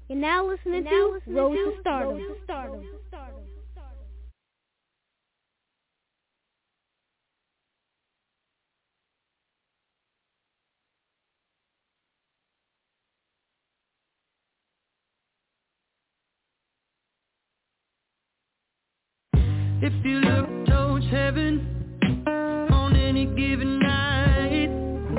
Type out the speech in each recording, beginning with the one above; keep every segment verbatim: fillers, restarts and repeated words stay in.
You're now listening now to listening Road to to Stardom. Road to Stardom. If you look towards heaven on any given night,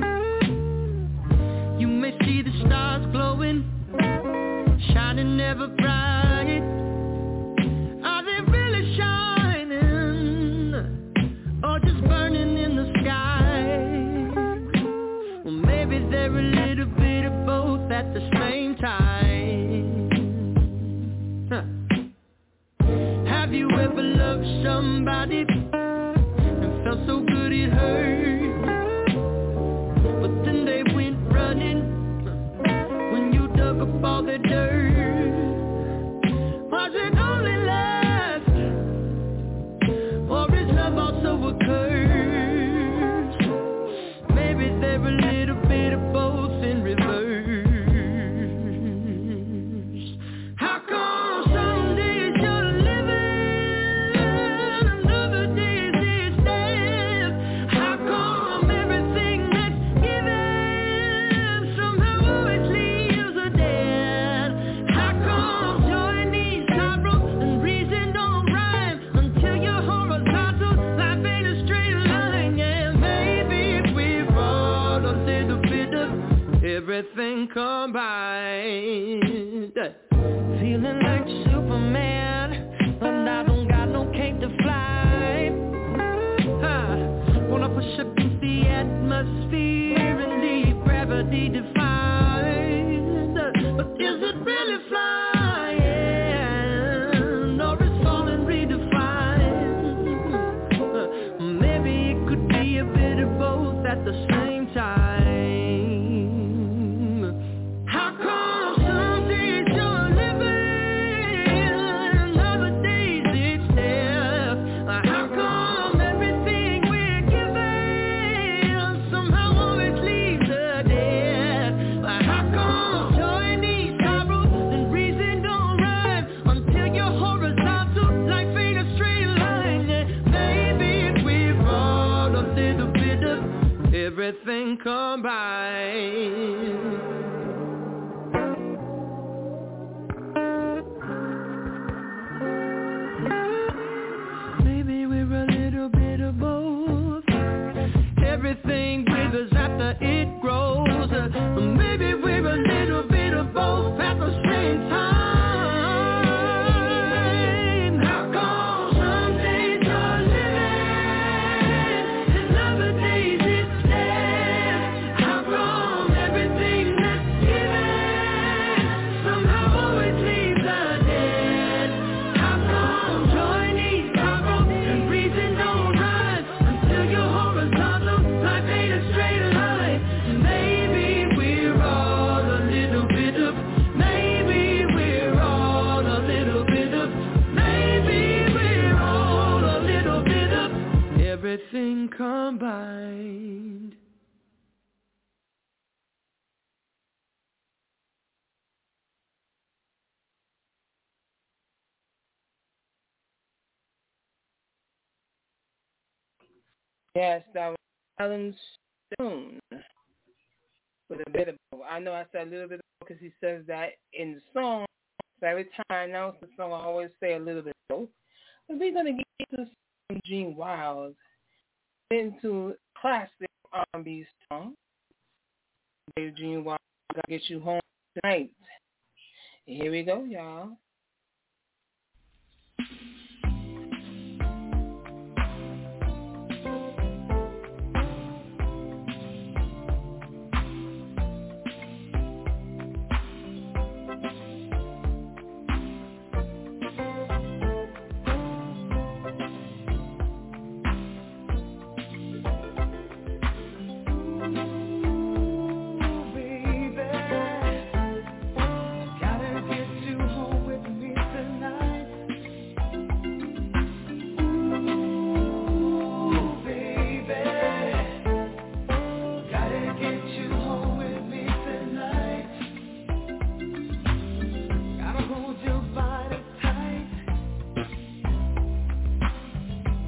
you may see the stars glowing, shining ever bright. Are they really shining or just burning in the sky? Well, maybe they're a little bit of both at the same time. Huh. Have you ever loved somebody and felt so good it hurt, but then they went running when you dug up all the dirt? Was it only lust, or is love also a curse? Maybe they're a little bit of both in reverse. How come some days you're living, another day is death? How come everything that's given somehow always leaves a dead? How come joy needs sorrow and reason don't rhyme until you're horizontal? Life ain't a straight line, and maybe we've all a little bit of everything combined. Feeling like Superman, but I don't got no cape to fly. Huh. Wanna push up in the atmosphere and leave gravity defined. But is it really flying, or is falling redefined? Maybe it could be a bit of both at the same time. How come some days you're living, other days it's death? How come everything we're given somehow always leaves a dead? How come joy needs sorrow and reason don't rhyme until you're horizontal? Life ain't a straight line, and maybe we've all a little bit of everything combined. Maybe we're a little bit of both. Everything withers after it grows. Uh, Maybe we're a little bit of both at the same time. How come some days you're living and other days it's death? How come everything that's given somehow always leaves a dead? How come joy needs sorrow and reason don't rise until you're horizontal? Life ain't a straight line. Maybe we're all a little bit of, maybe we're all a little bit of, maybe we're all a little bit of everything combined. Yes, that was Alan Stone with a bit of, I know I said a little bit because he says that in the song. So every time I announce the song, I always say a little bit. But we're going to get to some Gene Wild, into classic R and B song. Baby Gene Wild, I gotta get you home tonight. Here we go, y'all. Gotta get you home with me tonight.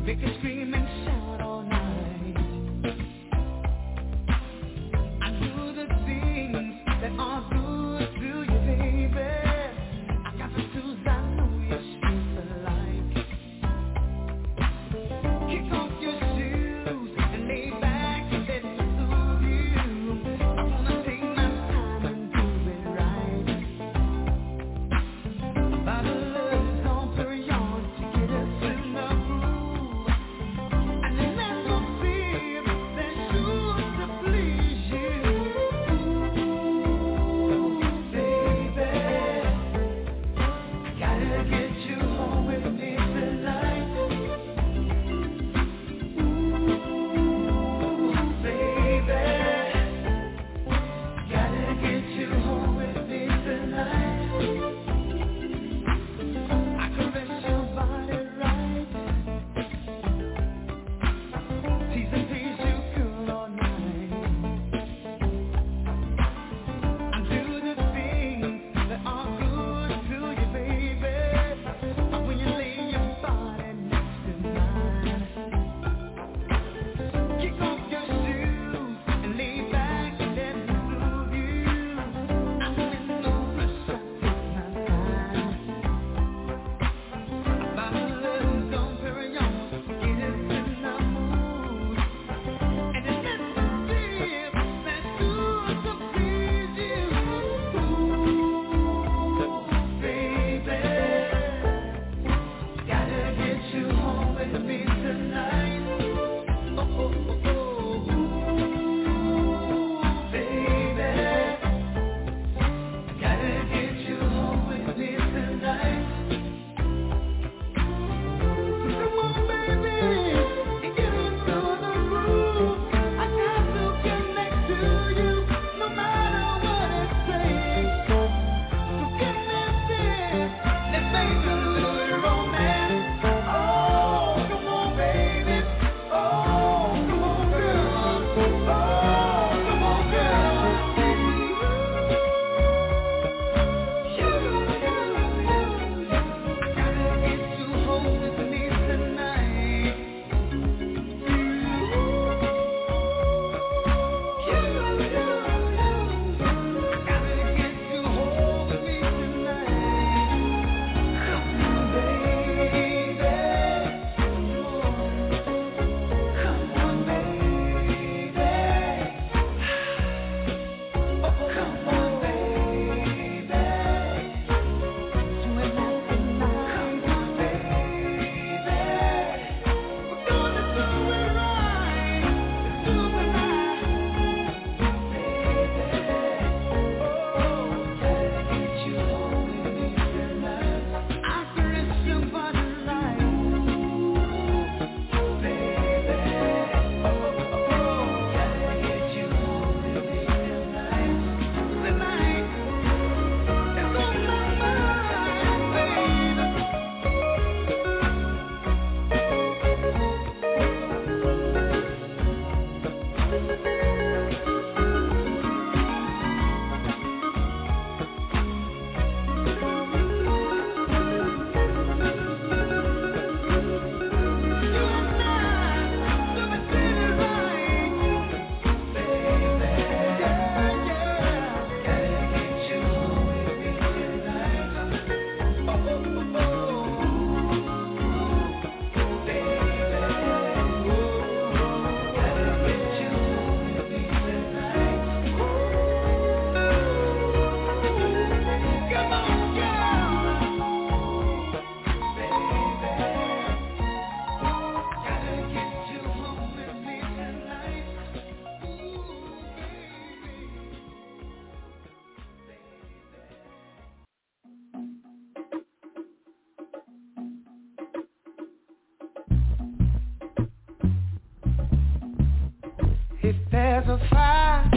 If there's a fire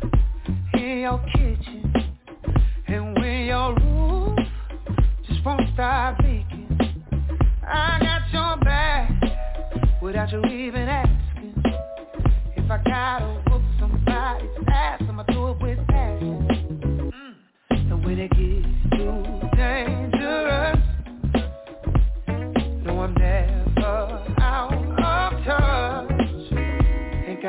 in your kitchen, and when your roof just won't stop leaking, I got your back without you even asking. If I gotta whoop somebody's ass, I'ma do it with passion. Mm. And when it gets too dangerous, no, I'm never out.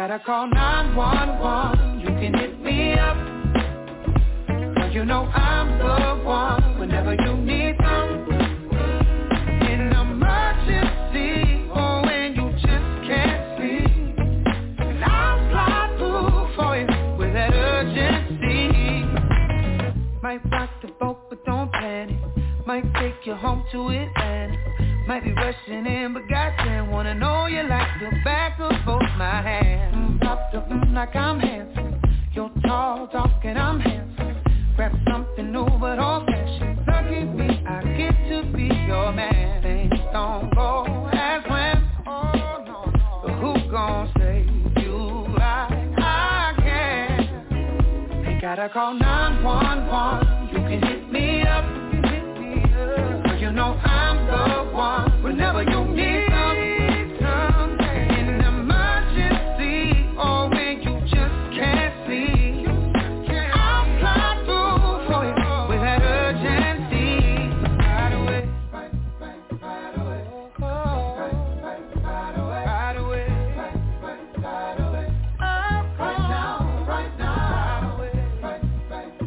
gotta call nine one one. You can hit me up, 'cause you know I'm the one whenever you need some. In emergency, or when you just can't sleep, and I'll slide through for you with that urgency. Might rock the boat, but don't panic. Might take you home to Atlanta. Might be rushing in, but goddamn, wanna know you like the back of both my hands. Mm, pop the mm like I'm handsome. You're tall, dark, and I'm handsome. Grab something new, but old fashioned. Lucky me, I get to be your man. Things don't go as planned. Oh no, no. But who gon' say you like I can? They gotta call nine one one. You can hit me up. You know I'm the one whenever you need something. In an emergency, or when you just can't see, I'll fly through for you with that urgency. Right away, right, right, right away, oh, right, right, right away, right away, right, right, right away, oh, right now, right now, right away, right, right,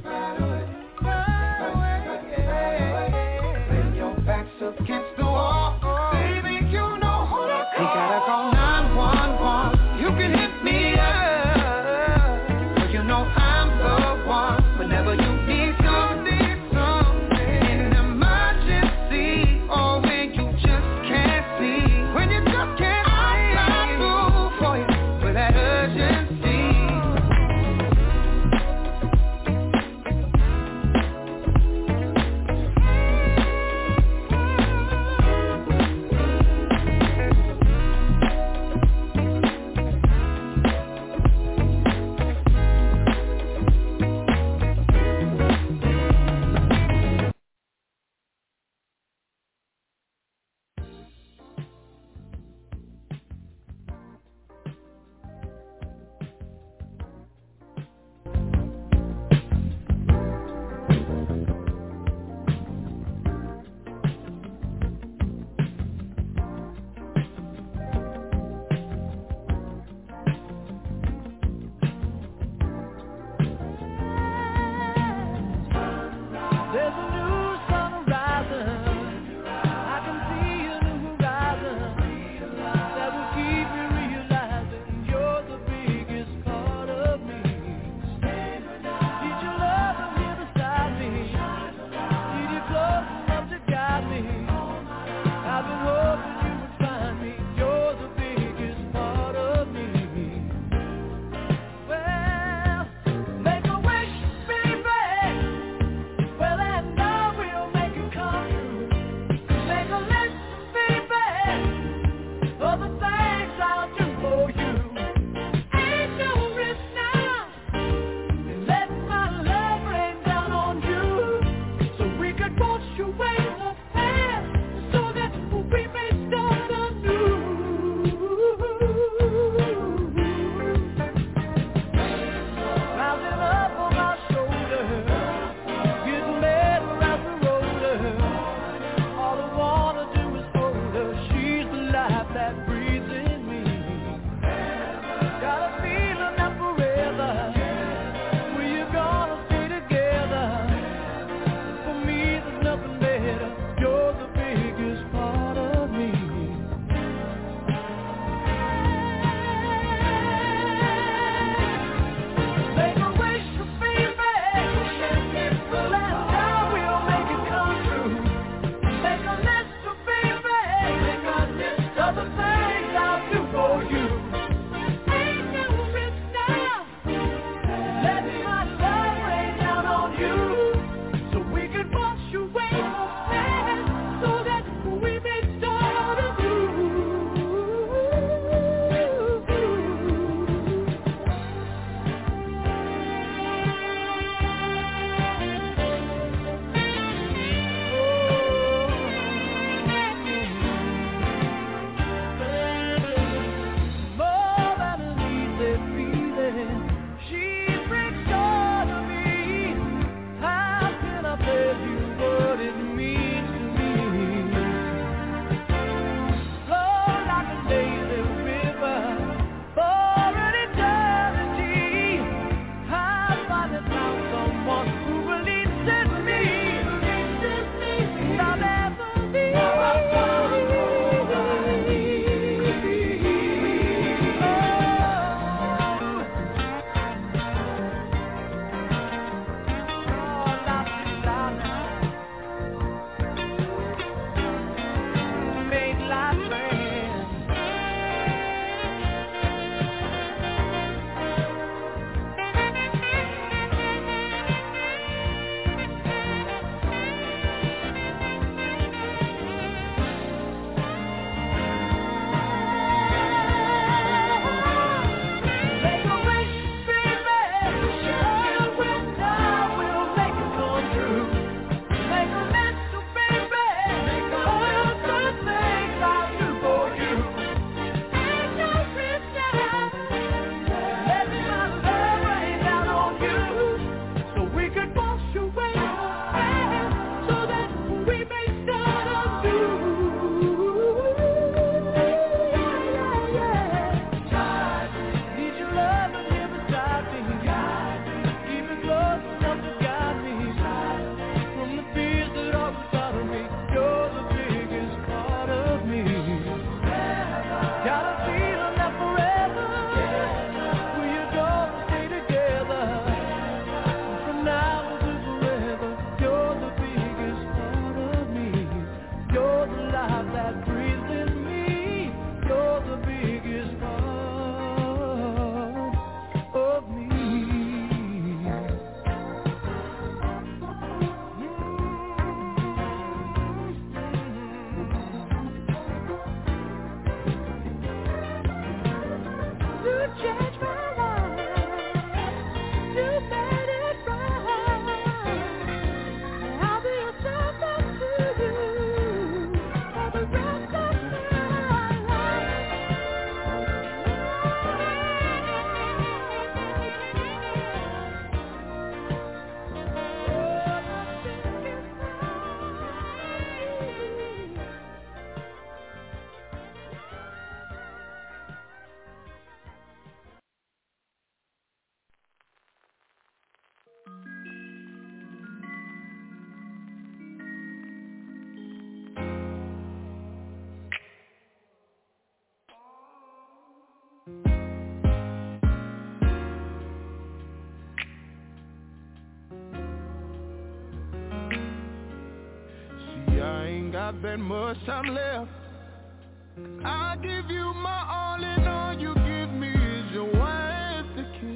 not that much time left. I give you my all and all you give me is your wasted kiss.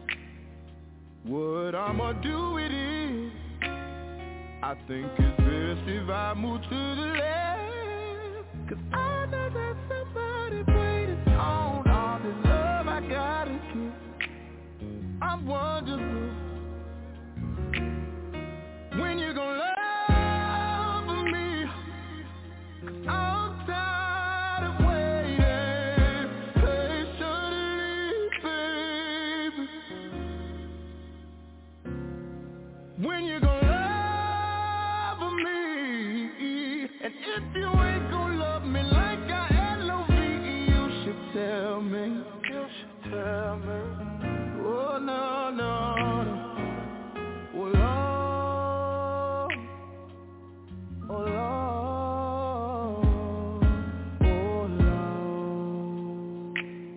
What I'ma do with it? I think it's best if I move to the left. Cause I know that somebody waiting on all this love I gotta give. I'm wondering when you gon' love me. I'm tired of waiting patiently, baby. When you gon' love me? And if you ain't gon' love me like I L O V E, you should tell me. You should tell me. Oh no, no, no. Oh Lord, oh Lord, oh Lord.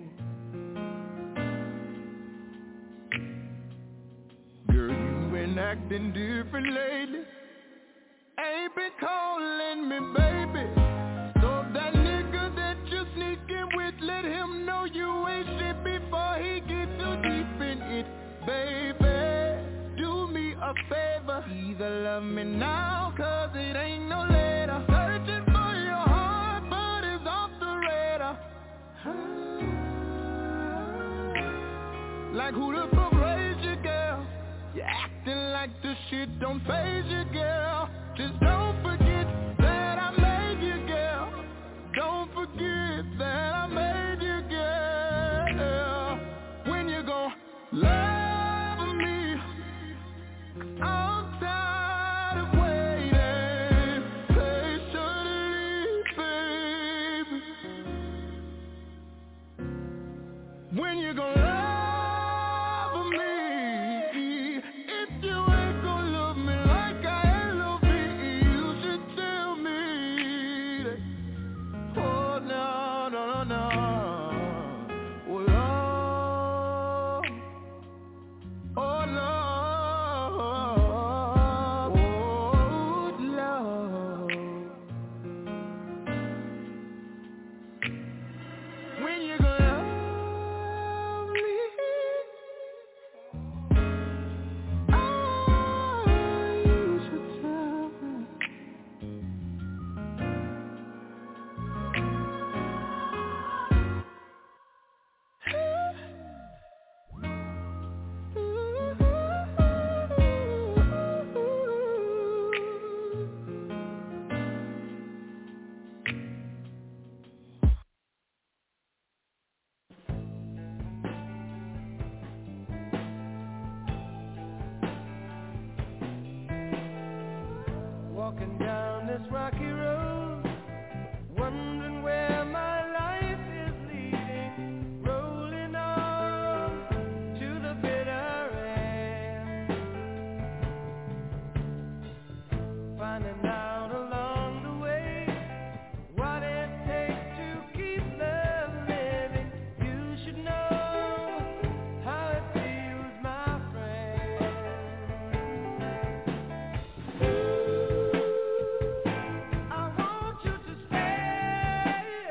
Girl, you been acting different lately. Ain't been calling me baby. So that nigga that you sneaking with, let him know you ain't shit before he get too deep in it, baby. Do me a favor, either love me now, cause it ain't no later. Searching for your heart, but it's off the radar. Like who the fuck raised you, girl? You acting like the shit don't faze you, girl. Just don't forget that I made you, girl. Don't forget that I made you, girl. When you gon' love me? I'm tired of waiting patiently, baby. When you gon' love me? If you ain't gon' love me like I L O V E, you should tell me that. Oh no, no, no, no. Oh Lord, oh Lord, oh Lord. When you gonna love me? Oh, you should tell me. Walking down this rocky road, wondering where my life is leading, rolling on to the bitter end, finding out along the way what it takes to keep love living. You should know how it feels, my friend. I want you to stay.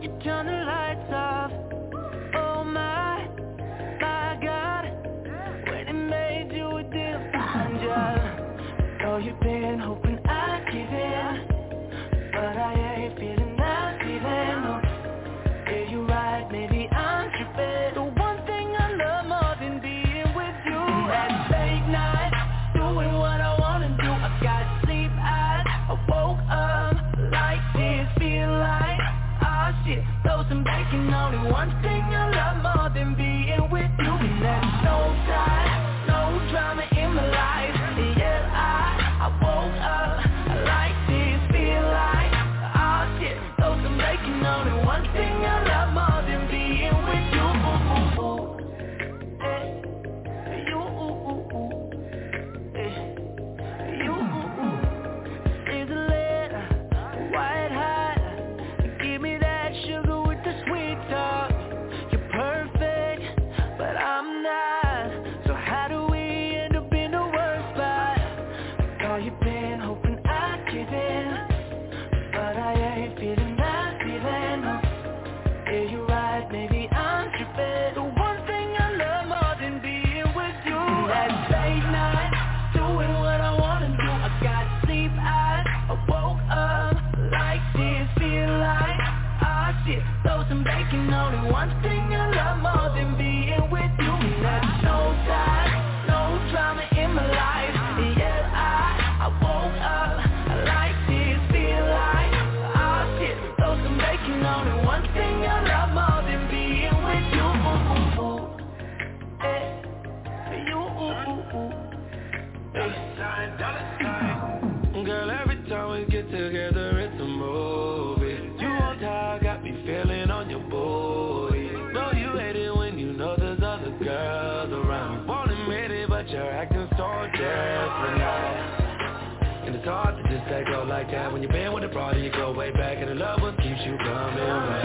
You turn the lights off. Oh my, my God. When it made you a deal behind you. Oh, you've been hoping I'd give in, but I ain't feeling that feeling. No. Yeah, you're right, maybe I'm tripping. The one thing I love more than being with you is that late night, doing what I wanna do. I got sleep eyes, I woke up like this, feel like, oh shit, throw some bacon on it. One thing I love more than being with you is that no time, no drama in my life. Yeah, I, I woke up like this, feel like, oh shit, throw some bacon on it. One thing I love more than being with you. Ooh, ooh, ooh. Hey, you, ooh, ooh, ooh. Hey, you, ooh, ooh. Sizzling, white hot. Give me that sugar with the sweet talk. You're perfect, but I'm not. So how do we end up in the worst spot? Girl, you've been hoping I'd give in, but I ain't feeling that feeling. No. Yeah, you're right, maybe I'm tripping. The one thing I love more than being with you is that late night, doing what I wanna do. I got sleep eyes, I woke up like this, feel like, oh shit, throw some bacon on it. One thing I love more than being with you is that no time, no drama in my life. Yeah, I, I woke up like this, feel like, oh shit, throw some bacon on it. One thing I love more than being with you. Ooh, ooh, ooh. Hey, you, ooh, ooh, ooh. Dollar sign, dollar sign. Girl, every time we get together, it's a movie. You on top, got me feeling on your booty. Know you hate it when you know there's other girls around. Won't admit it, but you're acting so different now. And it's hard to just let go like that when you've been with a broad and you go way back. And the love what keeps you coming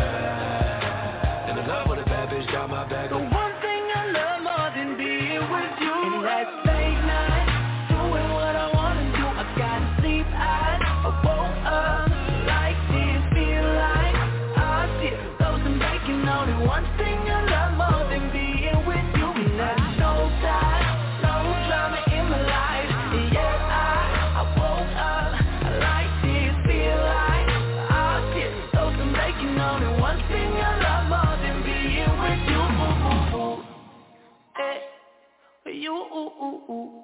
back. And the love with a bad bitch got my back. The one thing I love more than being with you is that late night, doing what I wanna do. I got sleep eyes, I woke up like this, feel like, oh shit, throw some bacon on it. One thing I love more than being with you is that no time, no drama in my life. Yeah, I, I woke up like this, feel like, oh shit, throw some bacon on it. One thing I love more than being with you. Ooh, ooh, ooh. Hey, you, ooh, ooh, ooh.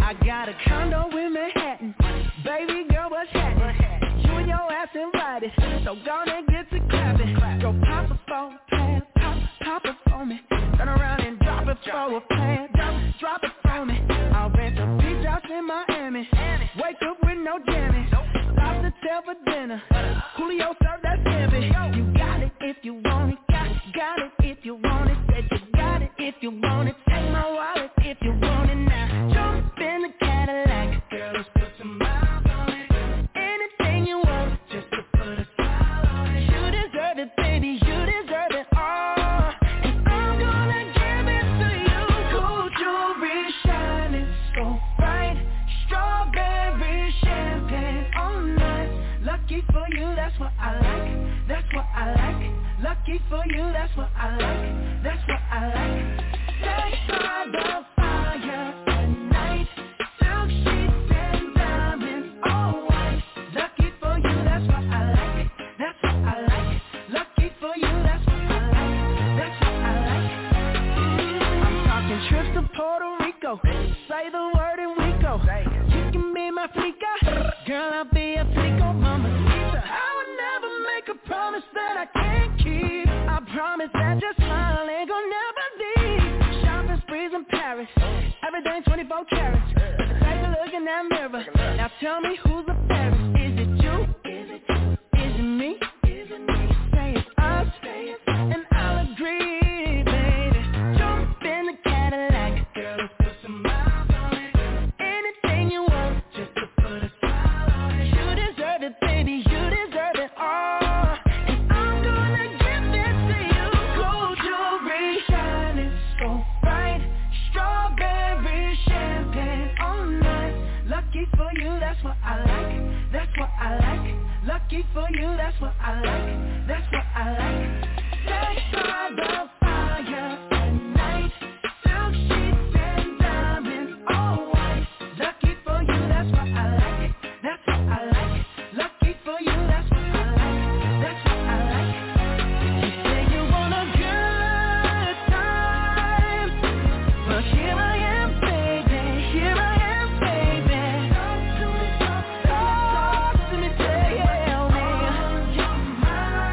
I got a condo in Manhattan. Baby girl, what's happening? You and your ass invited, so gonna get to clapping. Go pop a phone, plan, pop, pop it for me. Turn around and drop it for a plan, drop, drop it for me. I'll rent a beach house in Miami. Wake up with no jammies. Lobster tail for dinner. Julio served that scampi. You got it if you want it. Got, got it if you want it. Said you got it if you want it. Take my wallet if you want it now. Jump in the Cadillac. Girl, let's put some miles on it. Anything you want, just to put a smile on it. You deserve it, baby. You deserve it all. And I'm gonna give it to you. Gold jewelry shining so bright. Strawberry champagne all night. Lucky for you, that's what I like. That's what I like. Lucky for you, that's what I like. That's what I like. Stay by the fire at night. Silk sheets and diamonds all white. Lucky for you, that's what I like. That's what I like. Lucky for you, that's what I like. That's what I like. I'm talking trips to Puerto Rico. Say the word and we go. You can be my flica. Girl, I'll be a flico, mama. I would never make a promise that I can't keep. I promise that your smile ain't gonna never leave. Shopping sprees in Paris, everything twenty-four carats. Take a look in that mirror. Now tell me who's the fairest. Is it you? Is it you? Is it me? Is it me? Say it's us, and I'll agree, baby. Jump in the Cadillac. Girl, let's put some miles on it. Anything you want, just to put a smile on it. You deserve it, baby. You deserve it all. And I'm gonna give it to you. Gold jewelry shining so bright. Strawberry champagne all night. Lucky for you, that's what I like. That's what I like. Lucky for you, that's what I like. That's what I like. Stay by the fire at night. Silk sheets and diamonds all white. Lucky for you, that's what I like. That's what I like. Lucky for you, that's what I like. That's what I like. You say you want a good time, but here I am, baby. Here I am, baby. Talk to me, talk to me, tell me.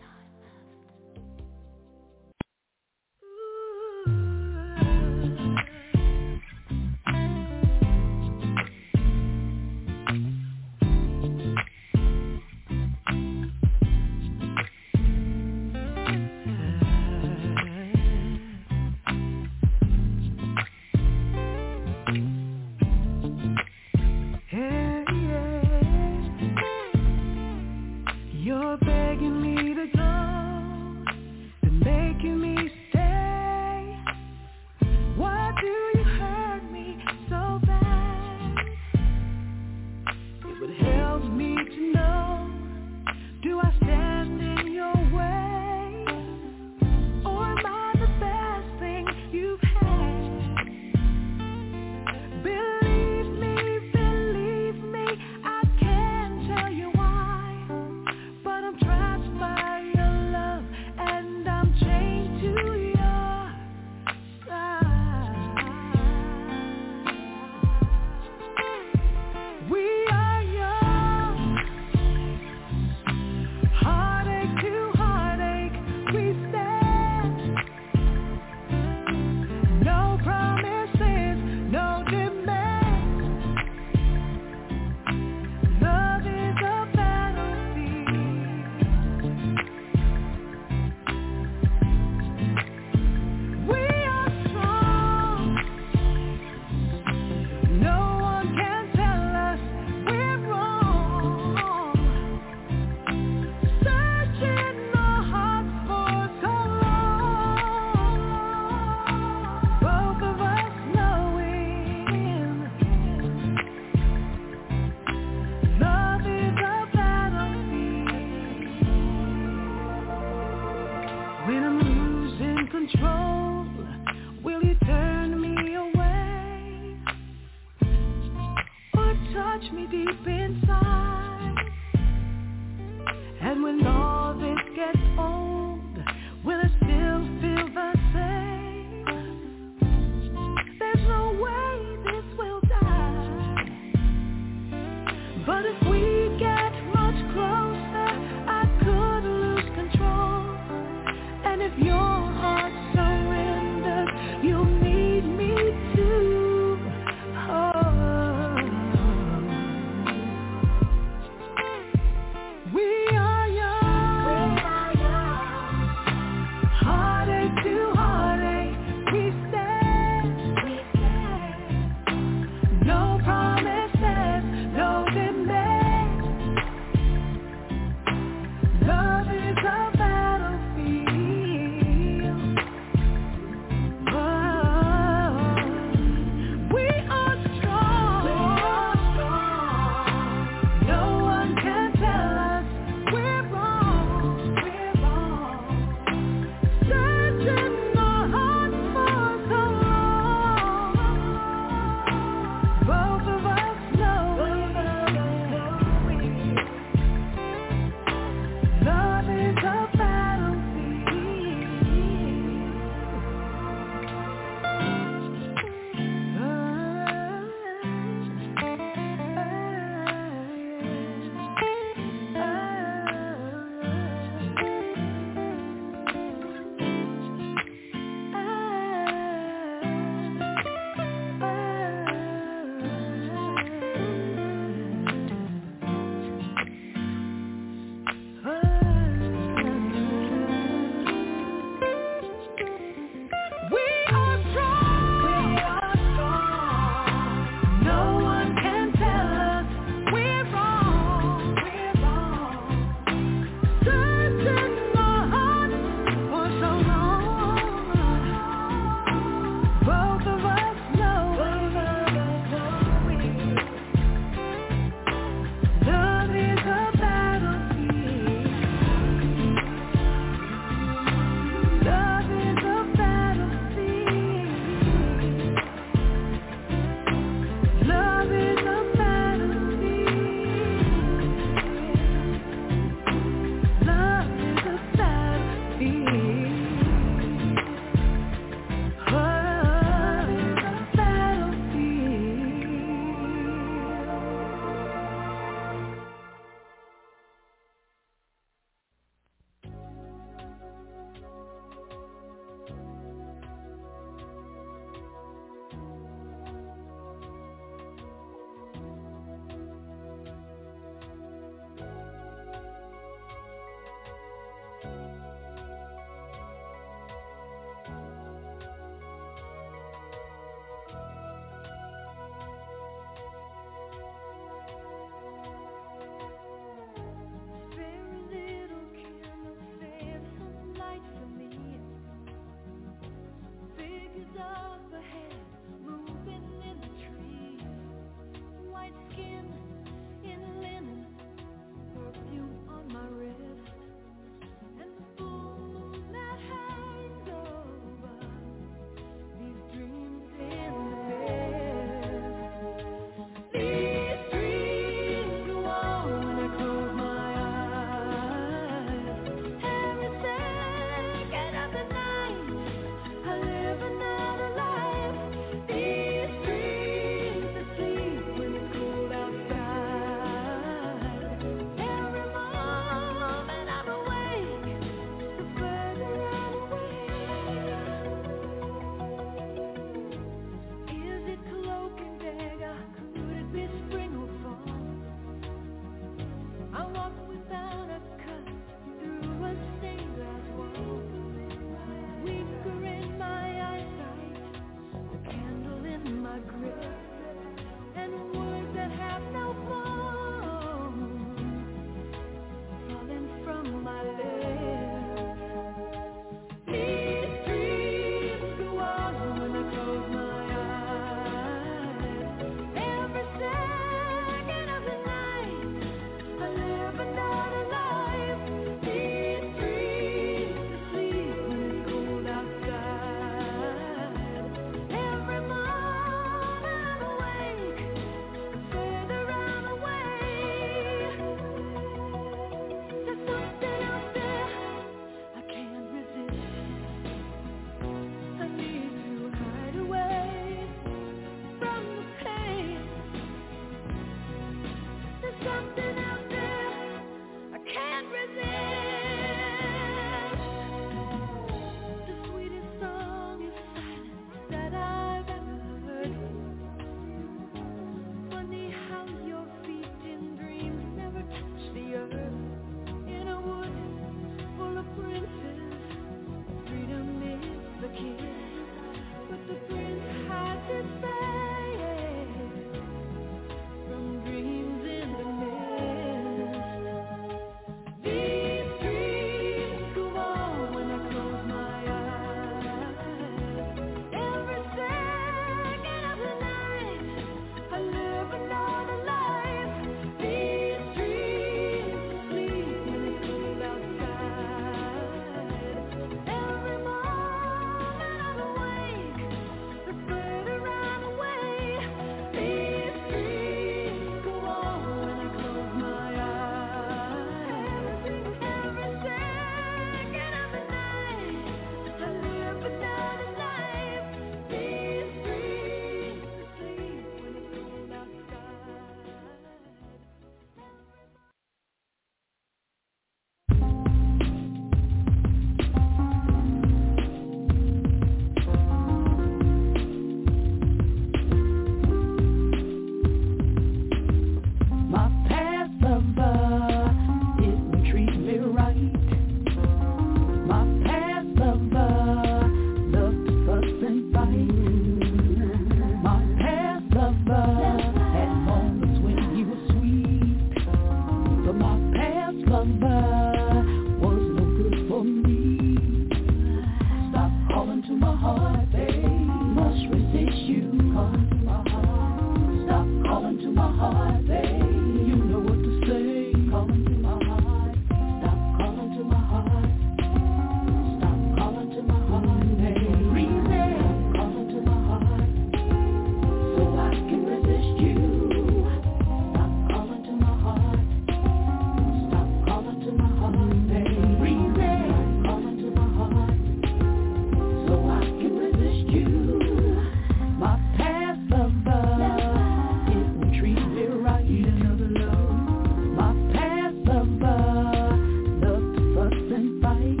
lover was no good for me. Stop calling to my heart, babe. Must resist you. Calling to my heart. Stop calling to my heart, babe. You know what to say. Calling to my heart. Stop calling to my heart. Stop calling to my heart, babe. Reason. Calling to my heart so I can resist you. Stop calling to my heart. Stop calling to my heart, babe. Reason. Calling to my heart so I can resist you. My past lover didn't treat me right. Another love. My past lover loved to fuss and fight.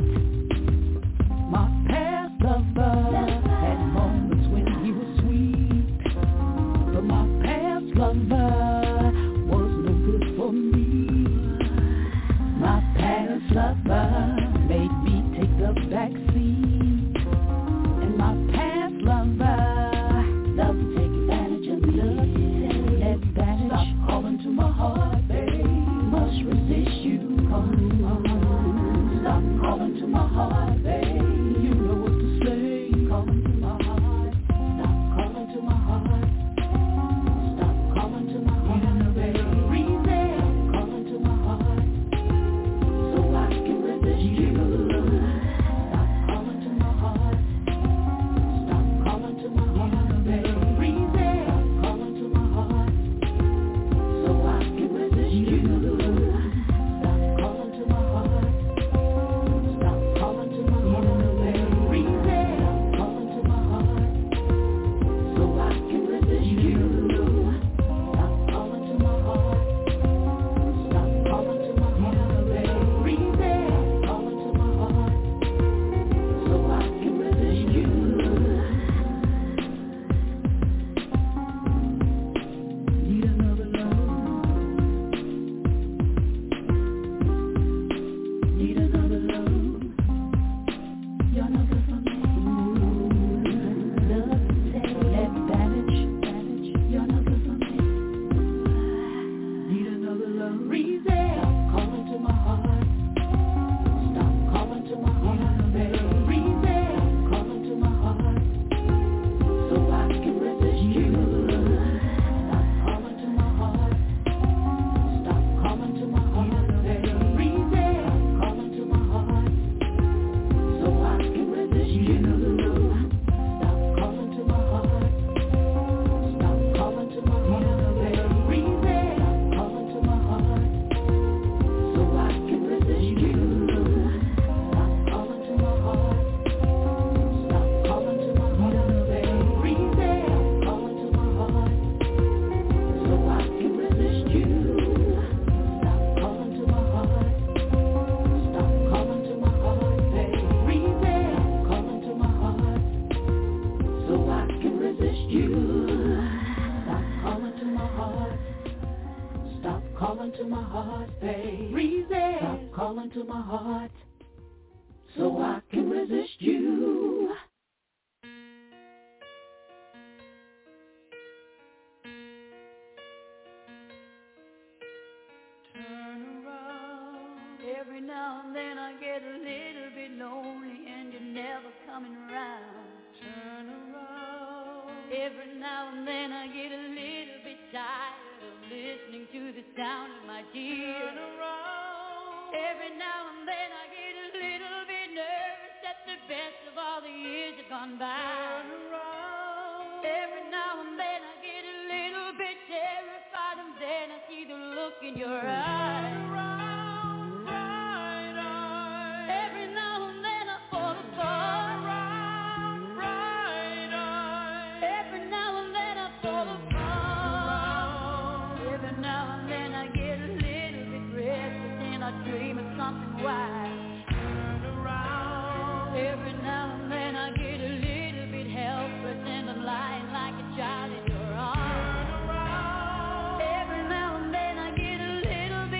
My past lover had moments when he was sweet, but my past lover was no good for me. My past lover made me take the back seat, and my past lover loved to take advantage of me. Loved to take advantage. Stop calling to my heart, babe. Must resist you. Calling to my heart. Stop calling to my heart, babe. You know what to say. Calling to my heart. Stop calling to my heart. Stop calling to my heart, babe. Reason. Calling to my heart so I can resist you. Stop calling to my heart. Stop calling to my heart, babe. Reason. Stop calling to my heart so I can resist you. Stop calling to my heart. Stop calling to my heart, babe. Reason. Stop calling to my heart so I can resist you. Stop calling to my heart. Stop calling to my heart, babe. Reason. Stop calling to my heart so I can resist you. Need another love. Need another love. You're not good for me. Love to take advantage. You're not good for me. Need another love. Reason. Stop calling to my heart. Stop calling to my heart, babe. Reason. Stop calling to my heart so I can resist you. Stop calling to my heart. Stop calling to my heart, babe. Reason. Stop calling to my heart so I can resist you. Stop calling to my heart. Stop calling to my heart, babe. Reason. Stop calling to my heart so I can resist you. Stop calling to my heart. Stop calling to my heart, babe. Reason. Stop calling to my heart so I can resist you. Stop calling to my heart. Stop calling to my heart, babe. Reason. Stop calling to my heart so I can resist you. Stop calling to my heart. Stop calling to my heart, babe. Reason. Stop calling to my heart so I can resist you. Turn around. Every now and then I get a little bit lonely and you're never coming around. Turn around. Every now and then I get a little bit tired of listening to the sound of my tears. Turn around. Every now and then I get a little bit nervous that the best of all the years have gone by. Turn around. Every now and then I get a little bit terrified and then I see the look in your eyes. Turn around, bright eyes. Every now and then I fall apart. Turn around, bright eyes. Every now and then I fall apart. Every now and then I get a little bit restless and I dream of something wild. Turn around. Every now and then I get a little bit helpless and I'm lying like a child in your arms. Turn around. Every now and then I get a little bit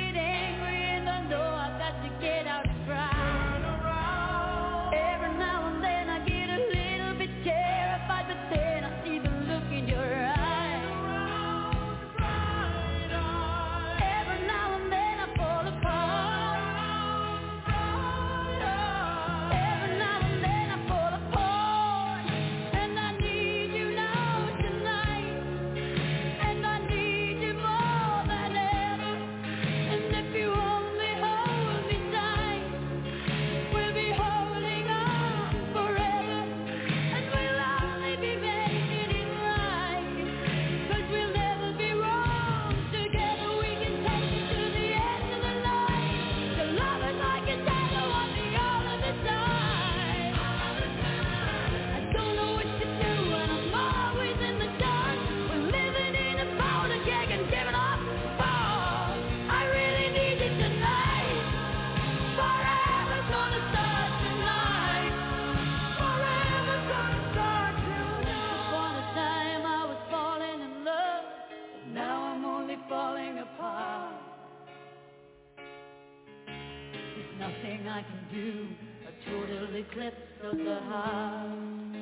Nothing I can do, a total eclipse of the heart.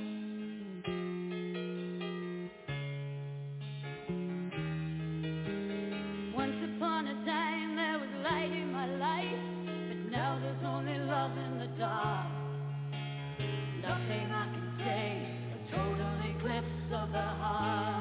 Once upon a time there was light in my life, but now there's only love in the dark. Nothing I can say, a total eclipse of the heart.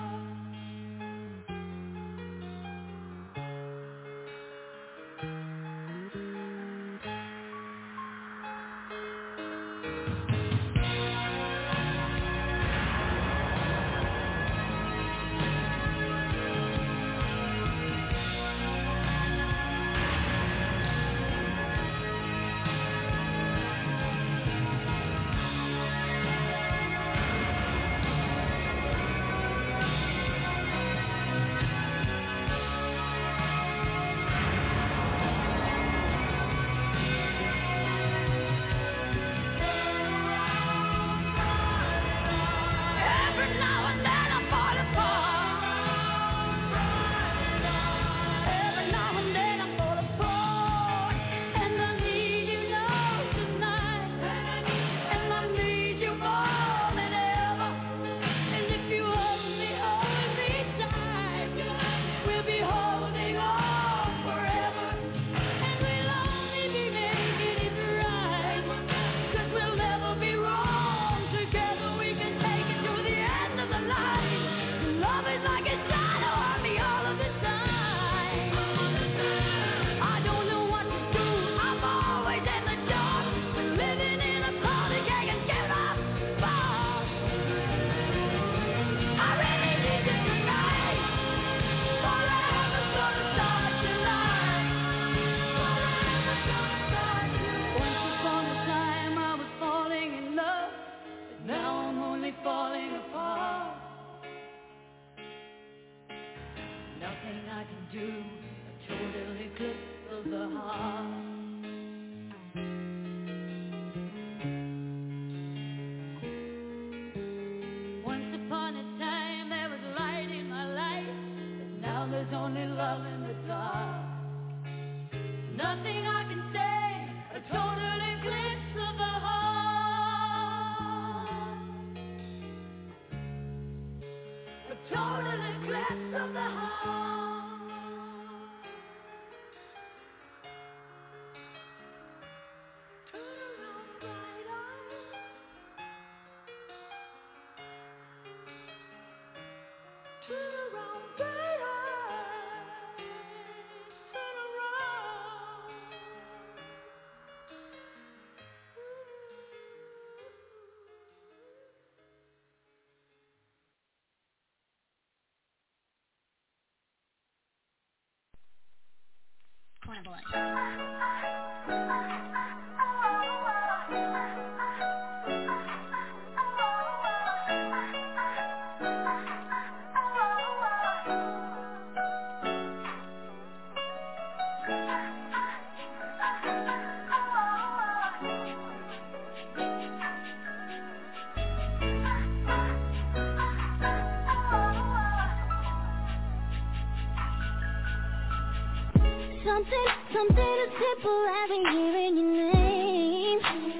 Something, something as simple as hearing your name.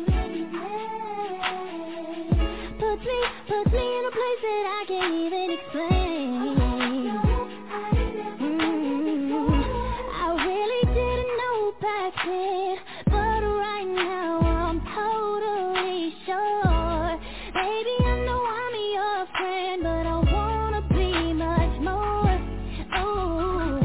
Put me, put me in a place that I can't even explain. Mm-hmm. I really didn't know back then, but right now I'm totally sure. Baby, I know I'm your friend, but I wanna be much more. Oh.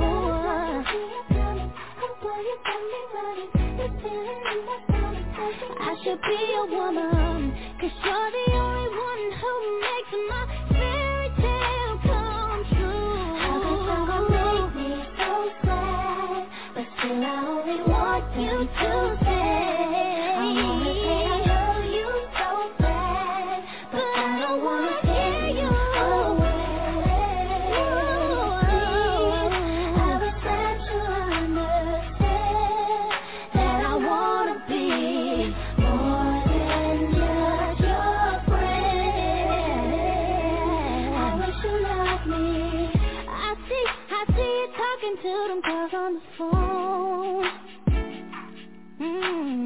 I should be a woman, 'cause you're the only one who makes my fairy tale come true. How could someone make me so sad, but still I only want you to stay. I wanna say I love you so bad, but I don't wanna hear you away. I wish that you understand that I wanna be more than just your friend. I wish you loved me. I see, I see you talking to them girls on the phone. Mm-hmm.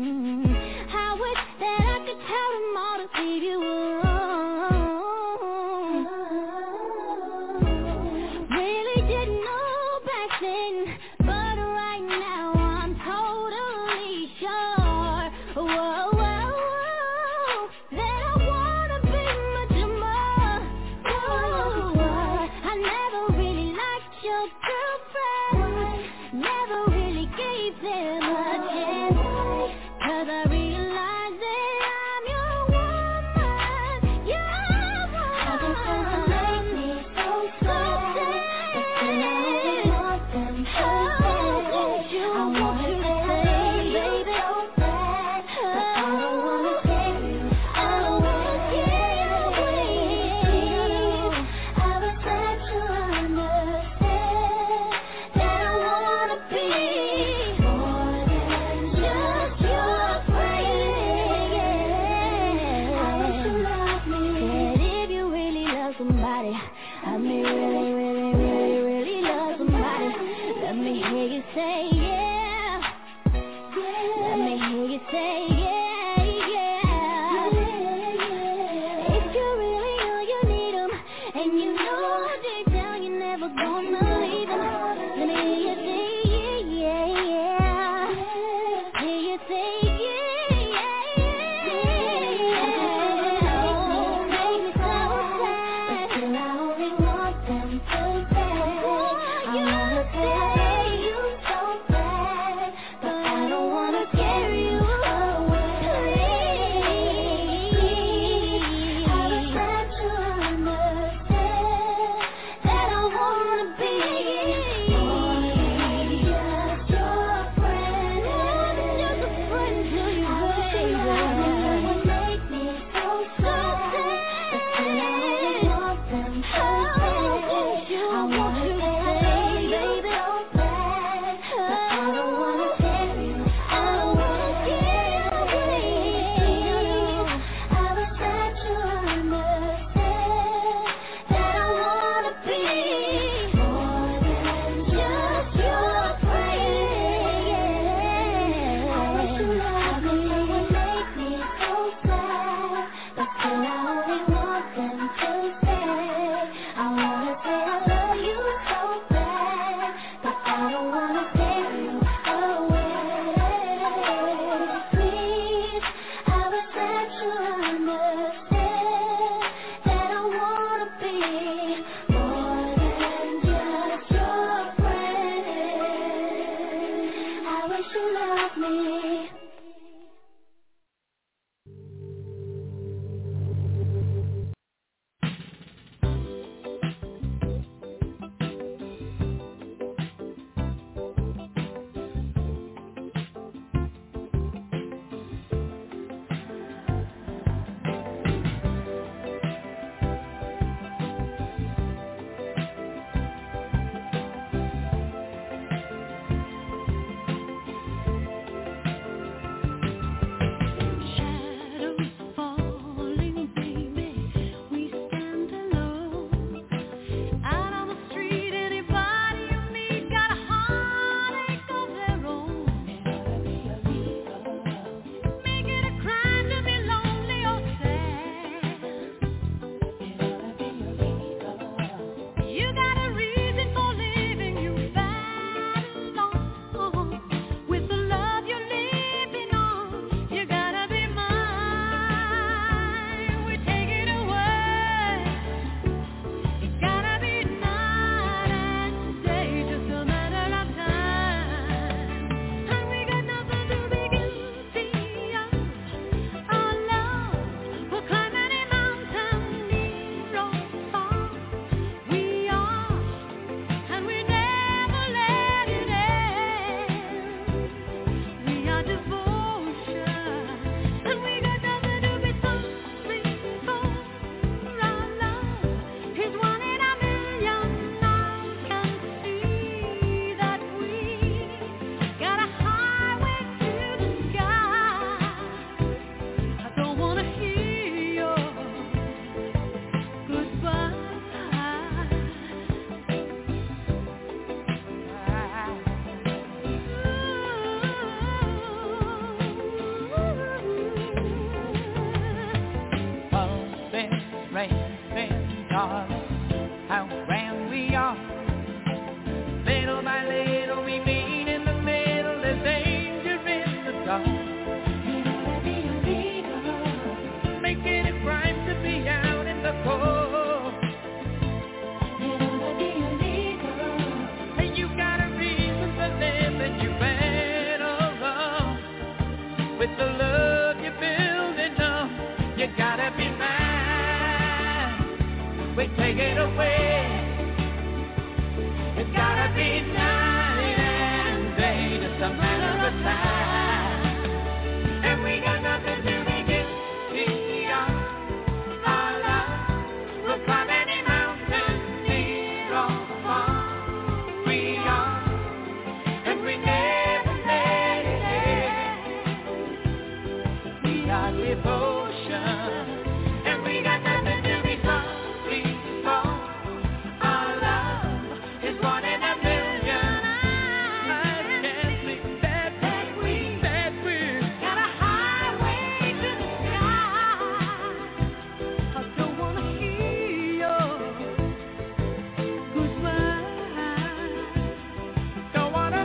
love me.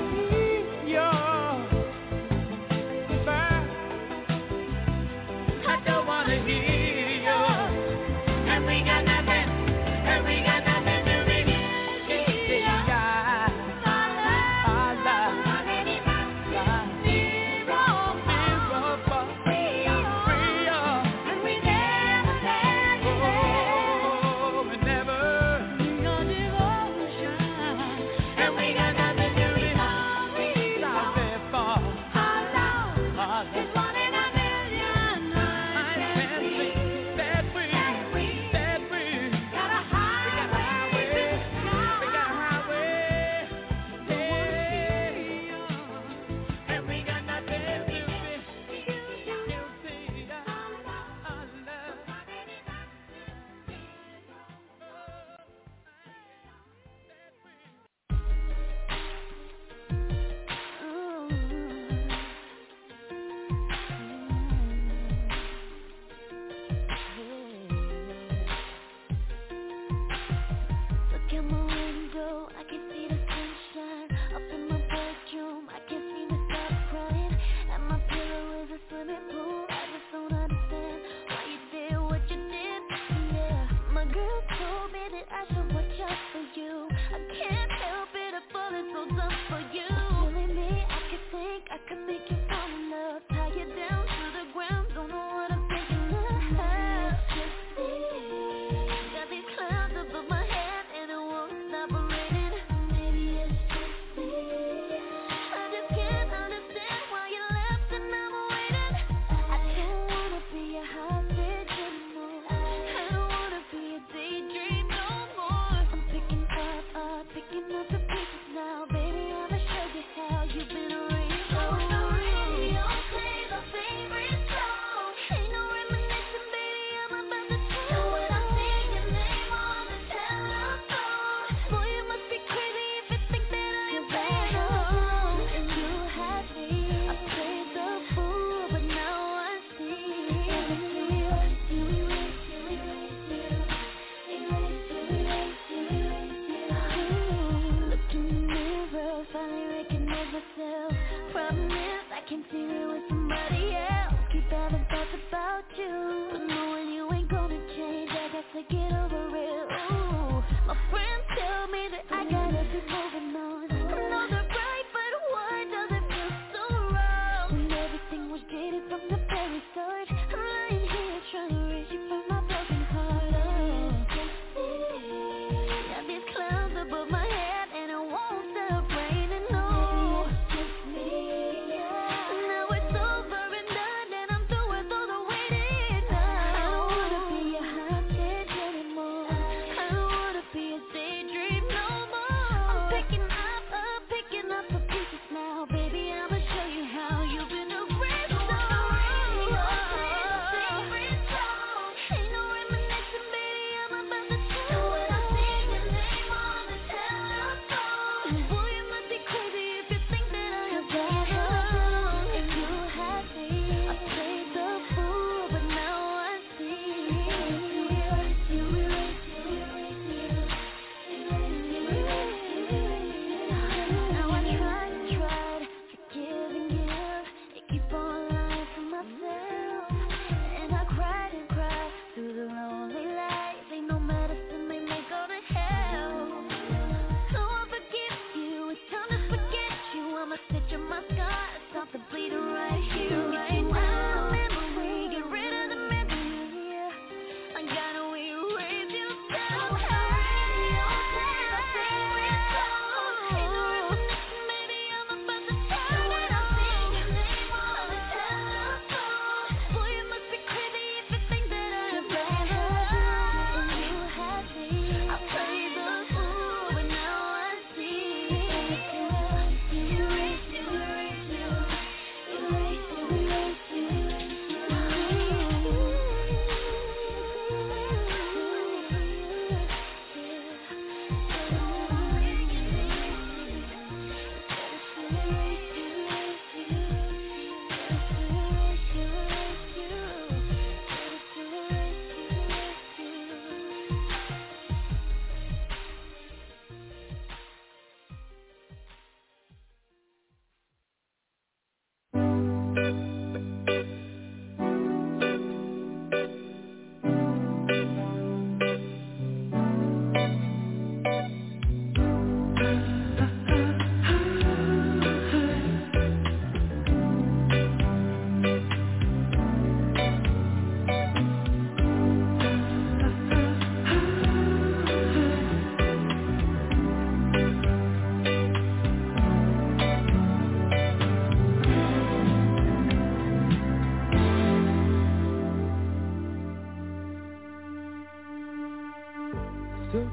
I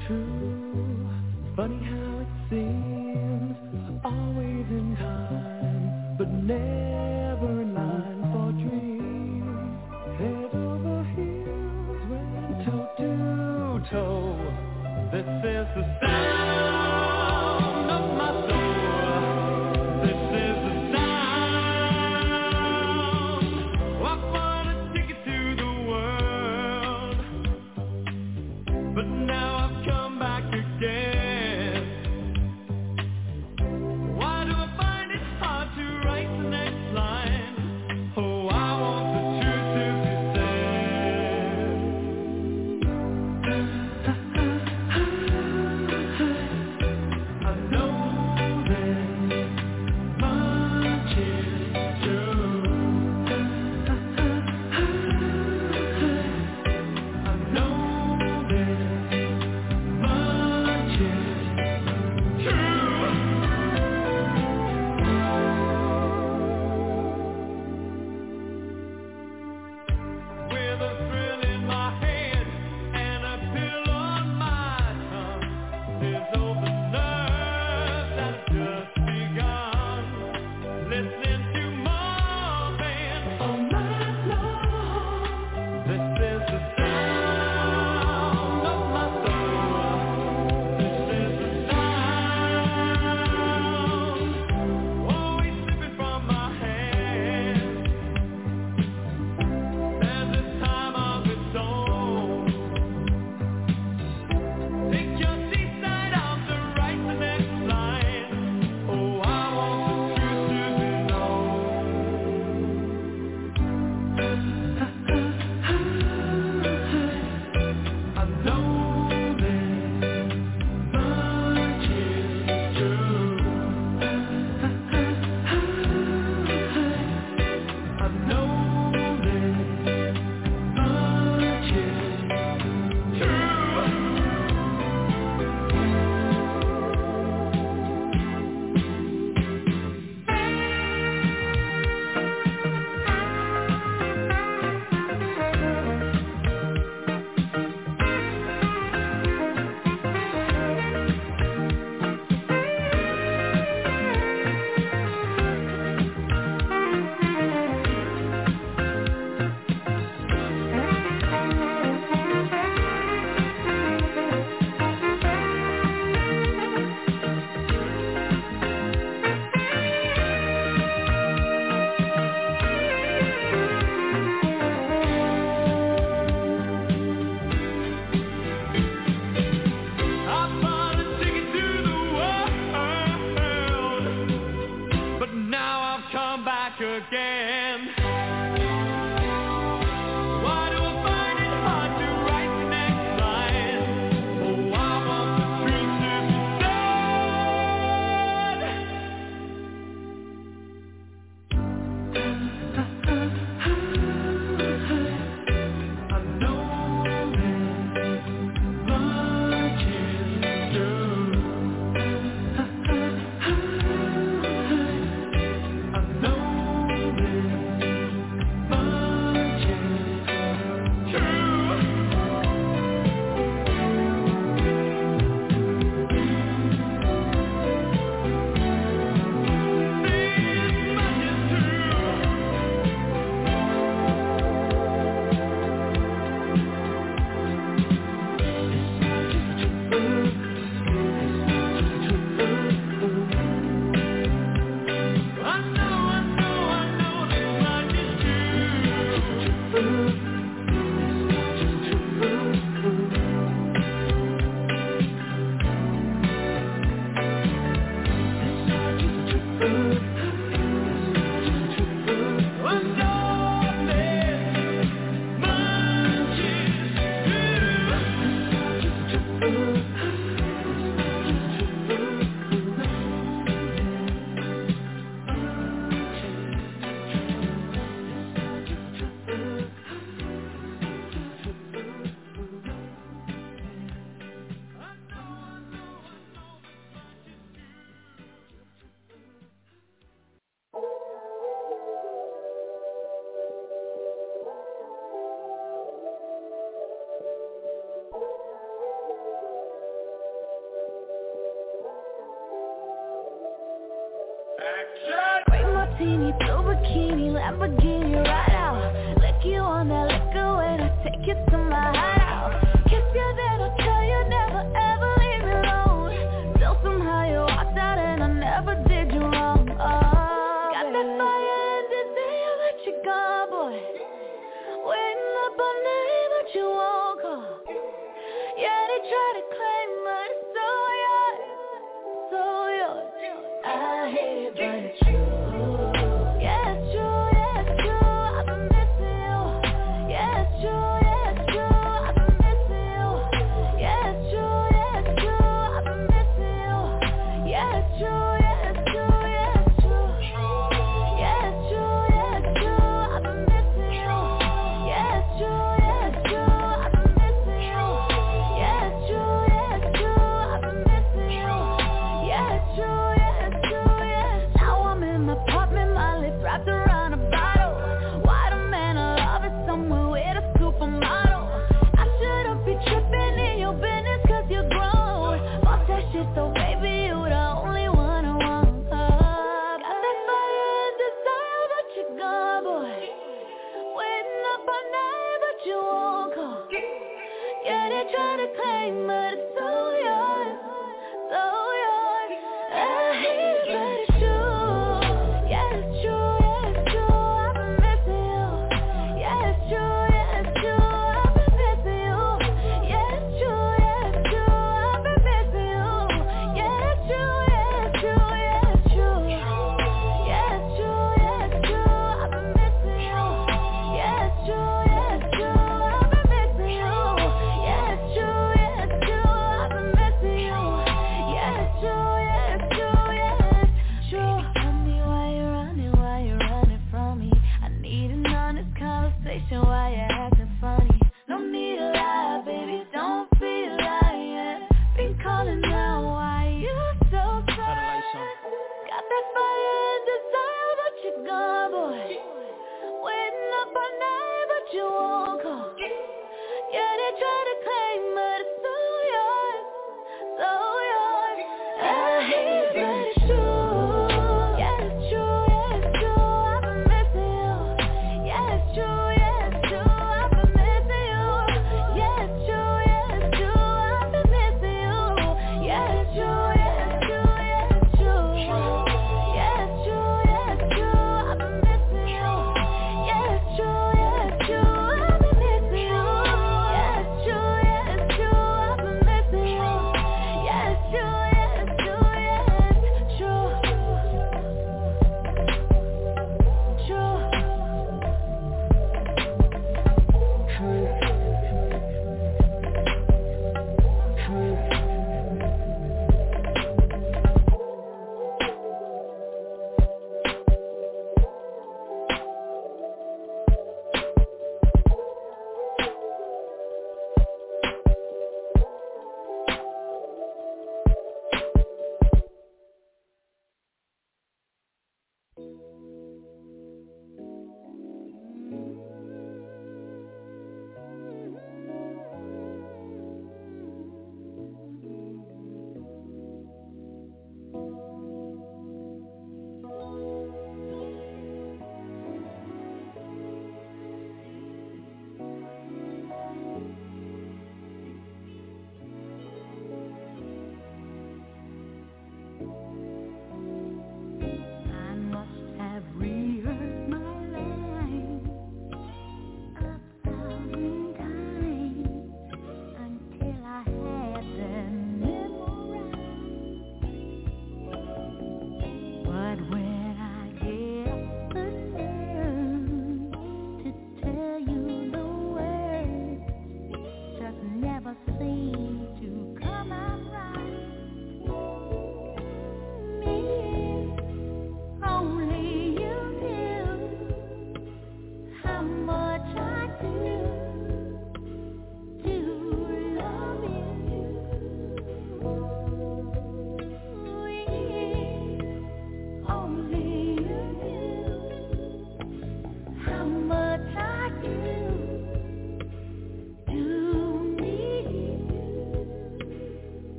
true. Funny how it seems, always in time, but never in line for dreams. Head over heels, went toe to toe. This is the sound of my soul. This is the sound. I bought a ticket to the world, but now I've come back again. Why do I find it hard to write the next line? Oh, I want the truth to be said. I know that much is true. I know that much is true. With a thrill in my head and a pill on my tongue, there's over nerves that have just begun. Listening to Marvin all night long. This is the sound of my soul. This is the sound, always slipping from my hand. There's a time of its own. Take your seat side out to write the next line. Oh, I want the truth to be known. I know that much is true. I know that much is true. I bought a ticket to the world, but now I've come back again. Why do I find it hard to write the next line? Oh, I want the truth to be said. I know that much is true. I know that Lamborghini ride out. Lick you on that liquor when I take you to my hideout. Kiss you then I'll tell you never ever leave me alone. Still somehow you walked out and I never did you wrong. Oh, got that fire and desire but you gone, boy. Waiting up all night but you won't call. Yeah, they try to claim but it's so yours, so yours. I hate it but it's true. Yeah, it's true, yeah, it's true. I've been missing you. Yeah, it's true, yeah, it's true. I've been missing you. Yeah, it's true, yeah, it's true. I've been missing you. Yeah, it's true, yeah, it's true, yeah, it's true. Yeah, it's true, yeah, it's true. I've been missing you. Yeah, it's true, yeah, it's true. I've been missing you. Yeah, it's true, yeah, it's true. I've been missing you. Yeah, it's true, yeah, it's true, yeah. Now I'm in my apartment, my lips wrapped around a bottle. Why the man I love is somewhere with a supermodel. I shouldn't be tripping in your business cause you're grown. Fuck that shit though, baby, you the only one I want. Got that fire and desire but you're gone, boy. Waiting up all night but you won't call. Yeah, they try to claim but it's so yours, so yours. I hate it but it's true. Yeah, it's true, yeah, it's true. I've been missing you. Yeah, it's true, yeah, it's true. I've been missing you. Yeah, it's true, yeah, it's true. I've been missing you. Yeah, it's true, yeah, it's true, yeah, it's true. Yeah, it's true, yeah, it's true. I've been missing you. Yeah, it's true, yeah, it's true. I've been missing you. Yeah, it's true, yeah, it's true.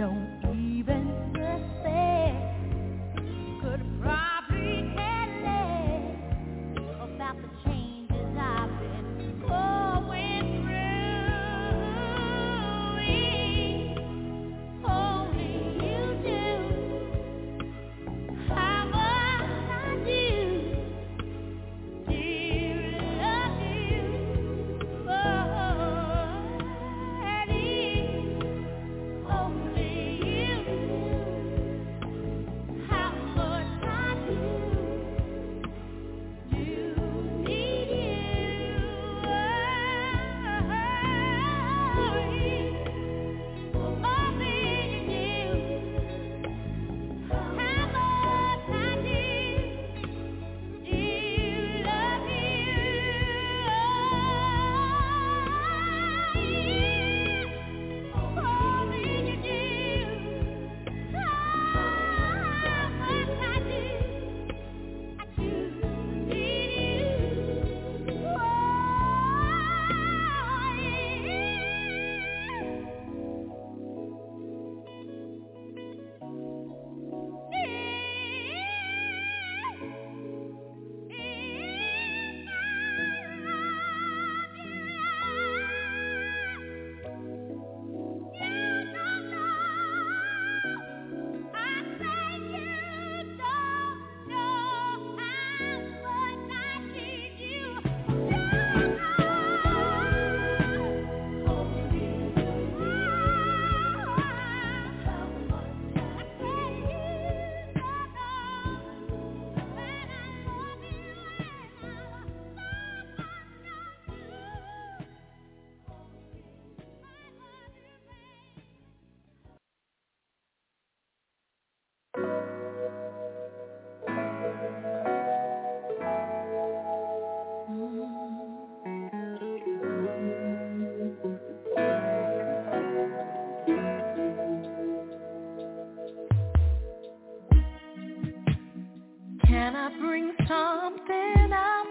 Can I bring something up?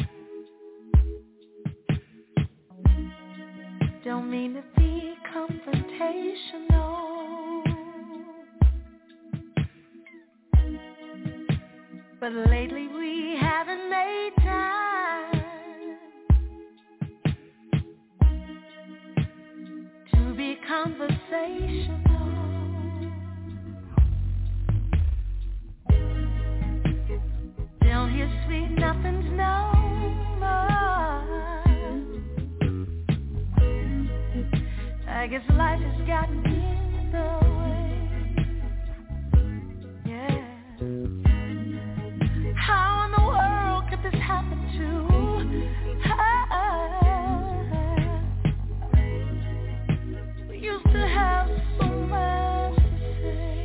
Don't mean to be confrontational, but lately we haven't made time to be conversational. Down here, sweet, nothing's no more. I guess life has gotten in the way. Yeah. How in the world could this happen to us? We used to have so much to say.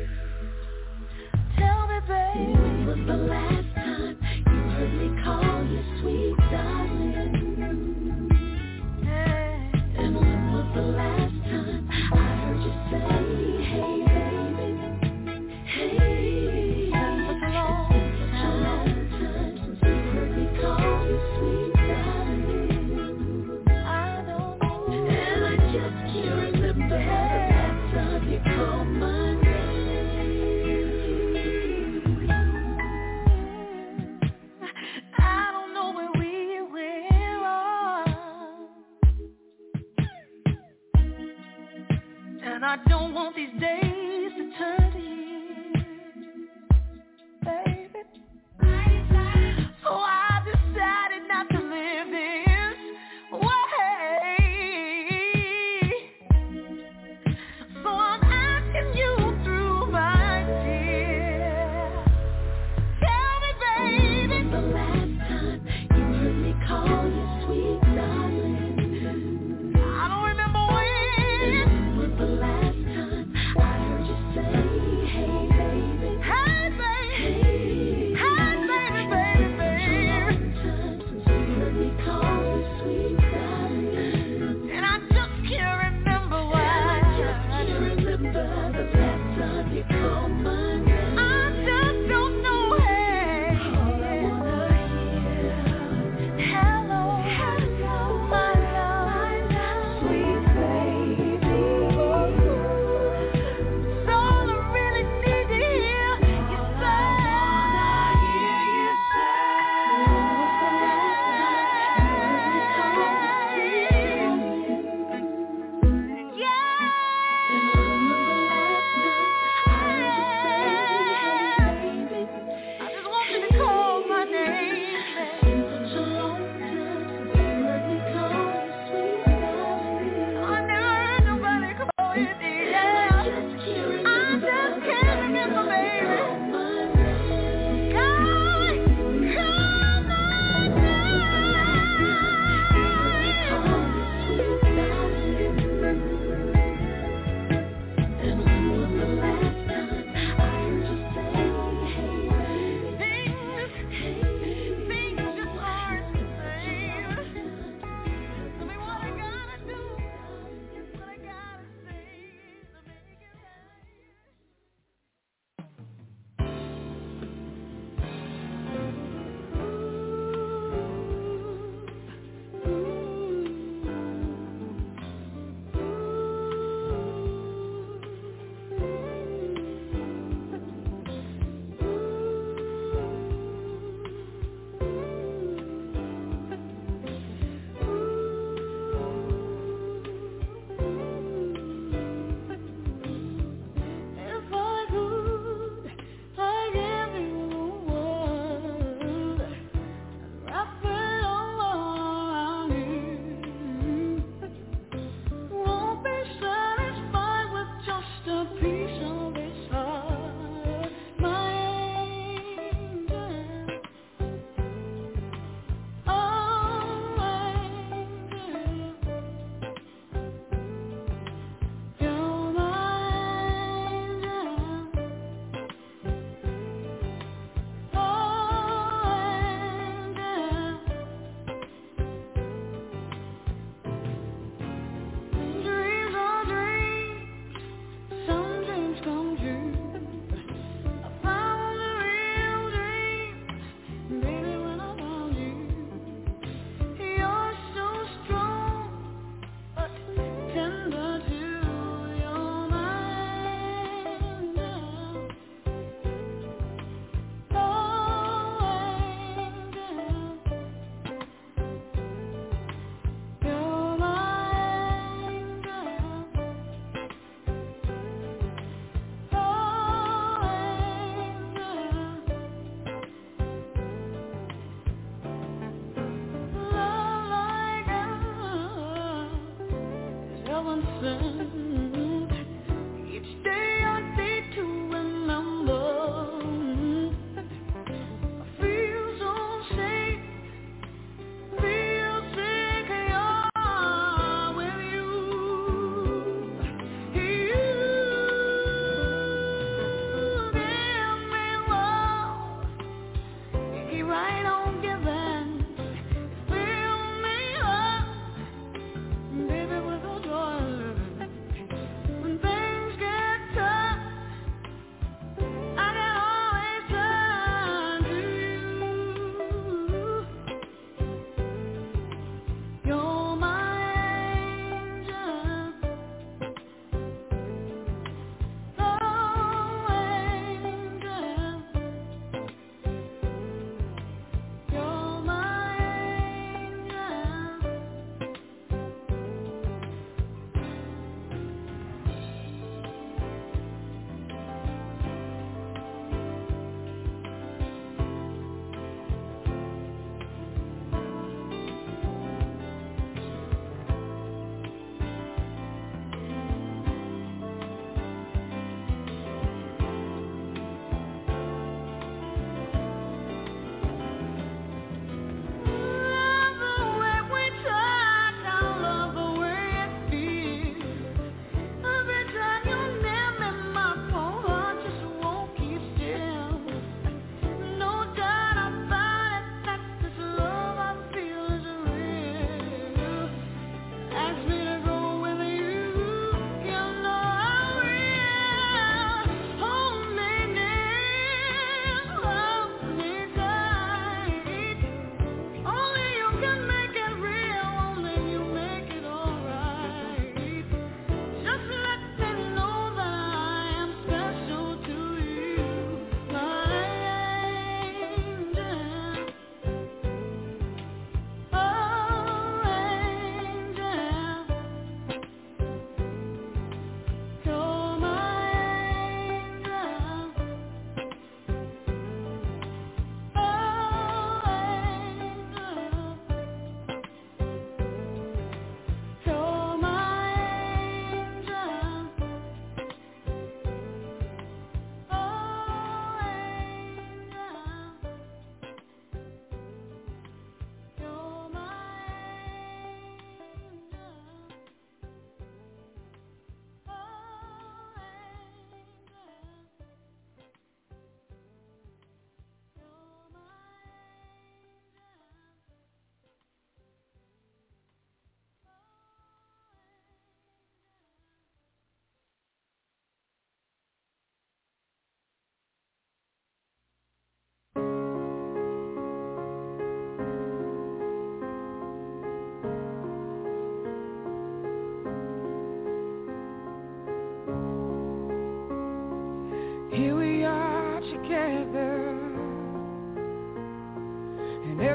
Tell me, baby, when was the last time you heard me call you sweet darling? Yeah. And when was the last time I heard you say, hey baby, hey? It's such a long time since you heard me call you sweet darling. I don't know, and I just can't remember the last time you called my name. I don't know where we went wrong, and I don't want these days to turn to years, baby. So I decided not to live this way. So I'm asking you through my tears. Tell me, baby, when's the last time you heard me call you sweet darling? I don't remember when. When was the last time I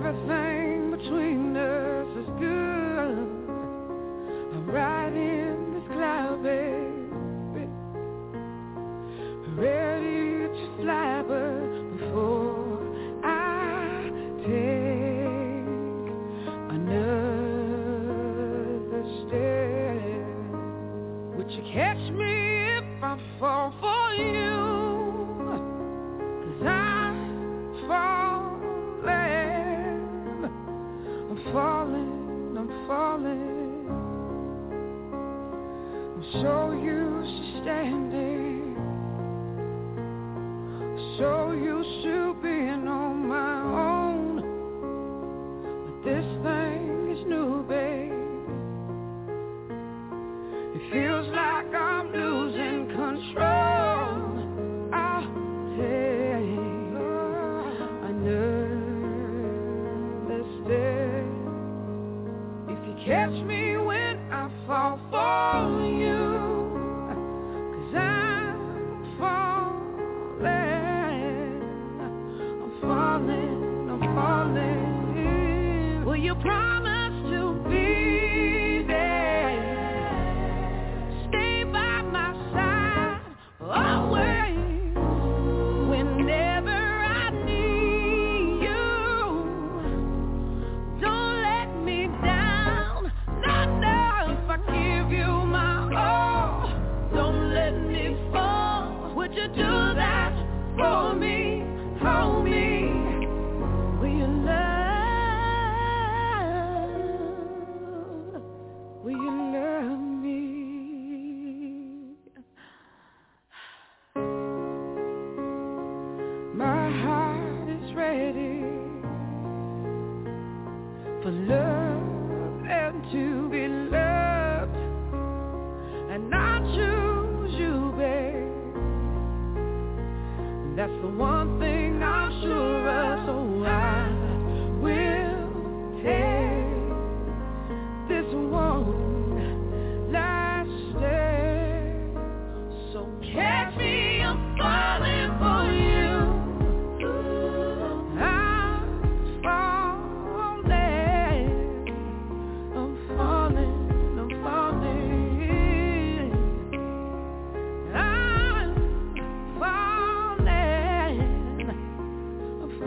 everything between us is good. I'm riding this cloud, baby, ready to fly, but before I take another step, would you catch me if I fall for you? 'Cause I'm falling, I'm falling, I'm falling. I'm so used to standing, so used to being on my own, but this thing is new, babe. It feels like I'm losing control. I'll take another step. If you catch me when I fall for you, 'cause I'm falling, I'm falling, I'm falling. Will you promise to be there, stay by my side always, whenever I need you? Don't let me down, not now. If I give you my all, don't let me fall. Would you do that for me? Hold me. Will you love? Will you love me? My heart is ready for love and to be loved, and I choose you, babe. That's the one thing I'm sure of, so I will take this one last step. So catch me, I'm falling for you. I'm falling, I'm falling, I'm falling. I'm falling, I'm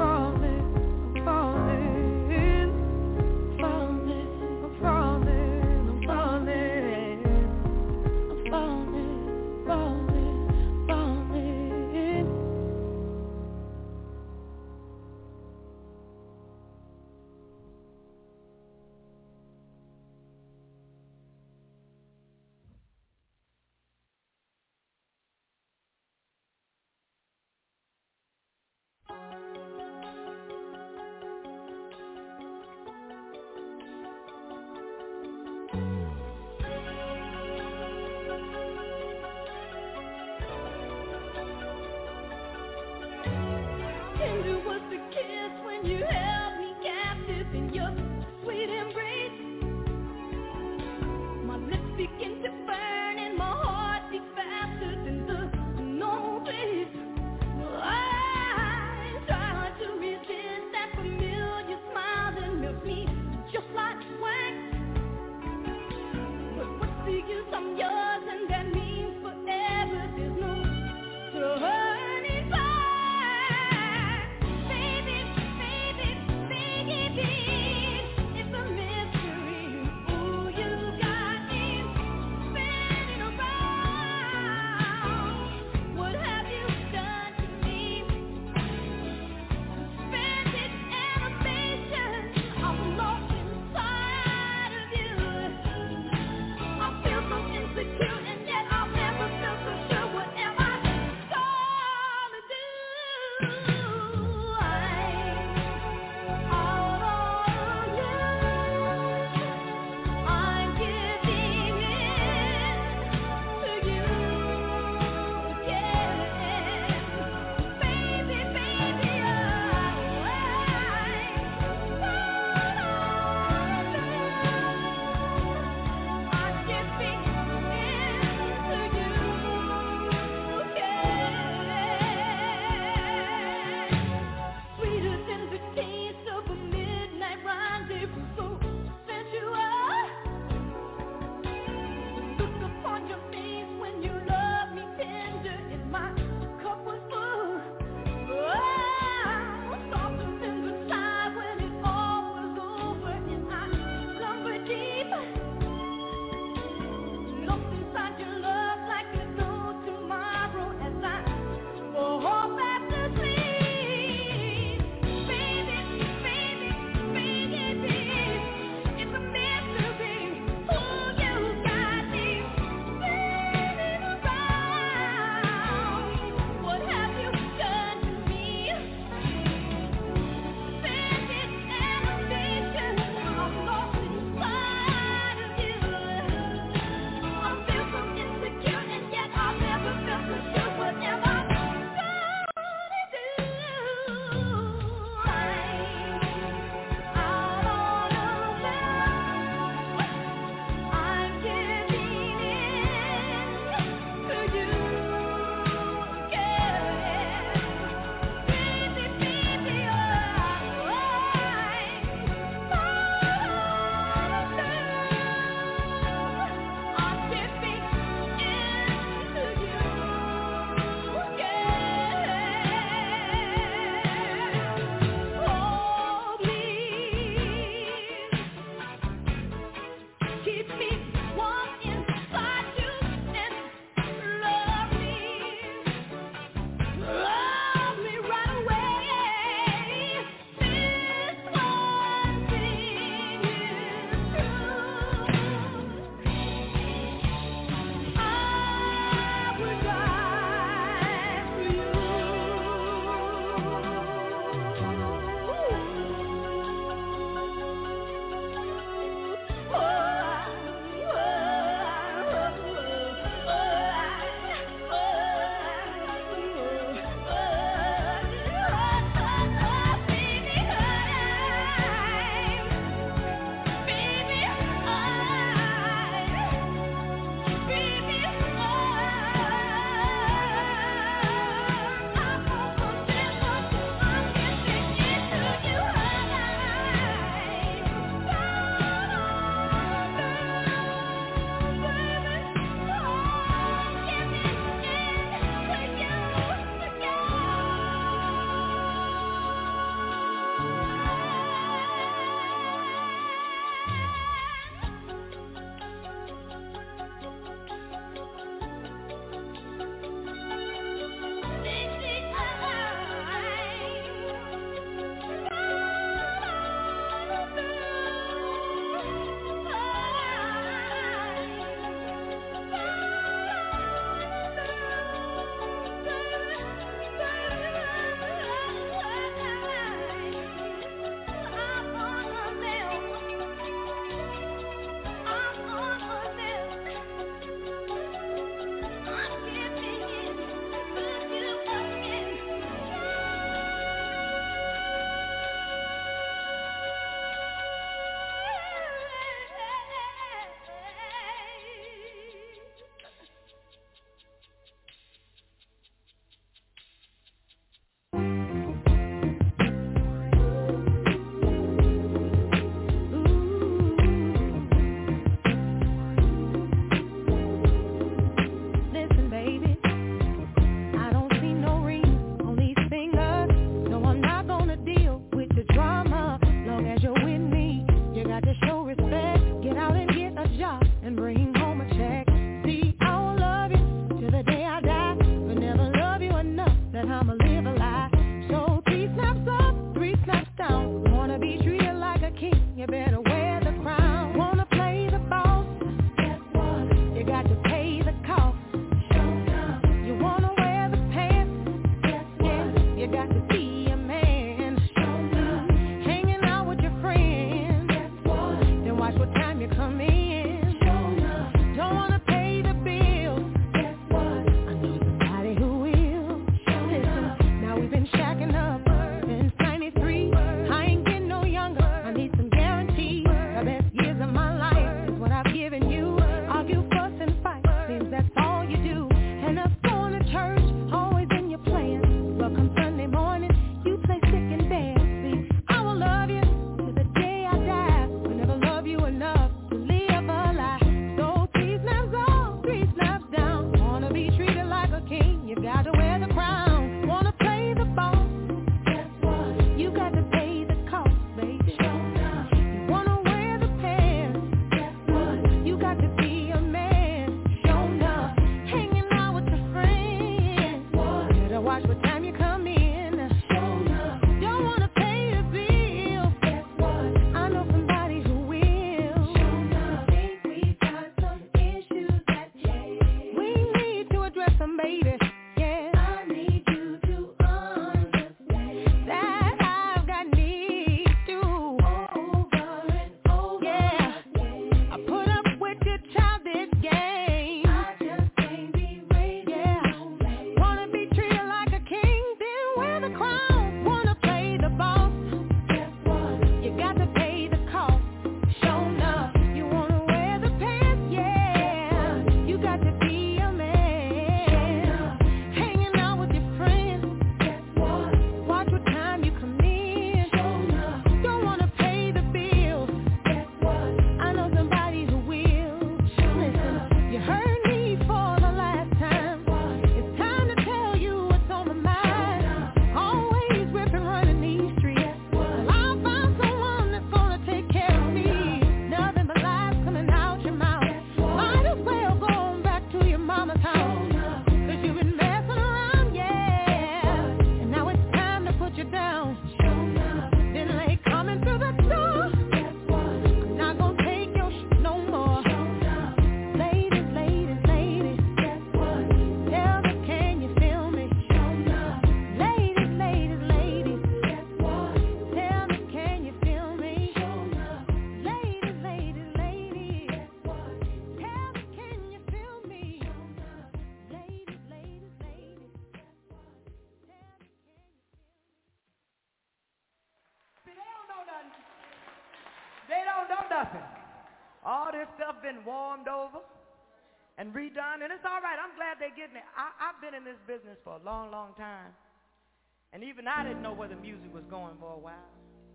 nothing. All this stuff been warmed over and redone, and it's all right. I'm glad they're getting it. I, I've been in this business for a long, long time, and even I didn't know where the music was going for a while.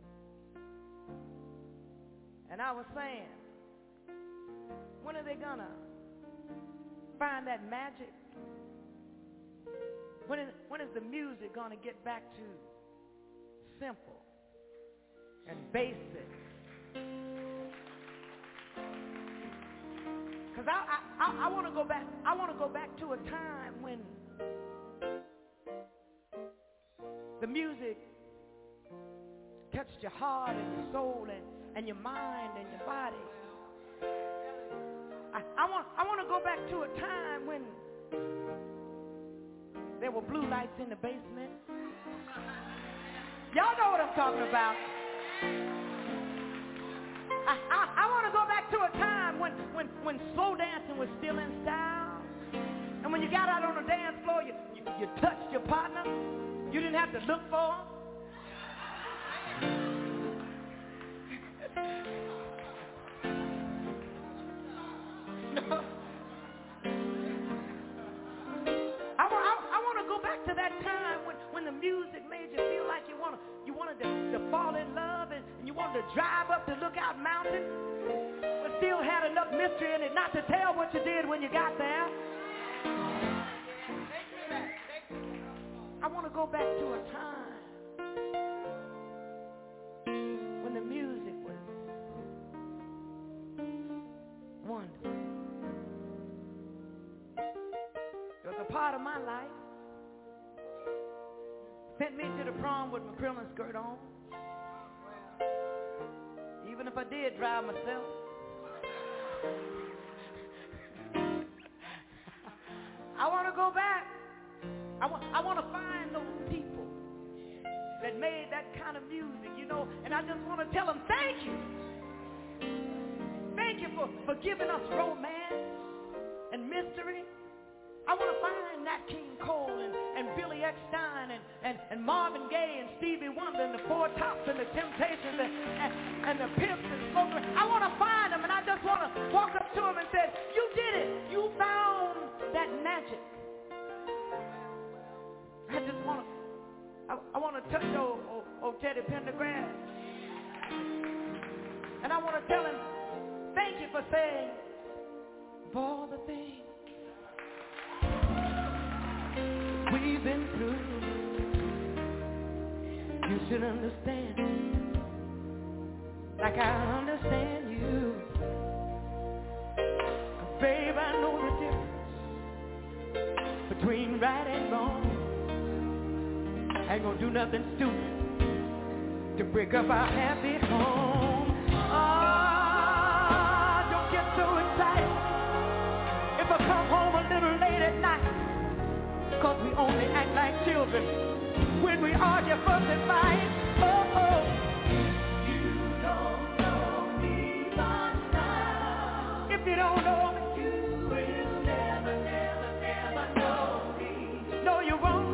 And I was saying, when are they gonna find that magic? When is, when is the music gonna get back to simple and basic? Cause I I, I, I want to go back. I want to go back to a time when the music touched your heart and your soul and, and your mind and your body. I, I want I want to go back to a time when there were blue lights in the basement. Y'all know what I'm talking about. I, I, I want to go back to a time when, when, when slow dancing was still in style. And when you got out on the dance floor, you, you, you touched your partner. You didn't have to look for him. No. I want, I, I want to go back to that time when, when the music made you feel like you want to, you wanted to, to fall in love and, and you wanted to drive up the Lookout Mountain, but still had enough mystery in it not to tell what you did when you got there. I want to go back to a time when the music was wonderful. It was a part of my life. Sent me to the prom with my crinoline skirt on. Even if I did drive myself. I want to go back. I want, I want to find those people that made that kind of music, you know, and I just want to tell them thank you. Thank you for, for giving us romance and mystery. I want to find Nat King Cole and, and Billy Eckstine and, and, and Marvin Gaye and Stevie Wonder and the Four Tops and the Temptations and, and, and the Pimps and Smokers. I want to find them, and I just want to walk up to them and say, you did it. You found that magic. I just want to, I, I want to touch old, old, old Teddy Pendergrass. And I want to tell him, thank you for saying, for all the things we've been through, you should understand, like I understand you. 'Cause babe, I know the difference between right and wrong. I ain't gonna do nothing stupid to break up our happy home. Oh, don't get so excited if I come home a little late at night. Cause we only act like children when we argue, fuss, and fight. Oh, oh. You don't know me by now. If you don't know me, you will never, never, never know me. No, you won't.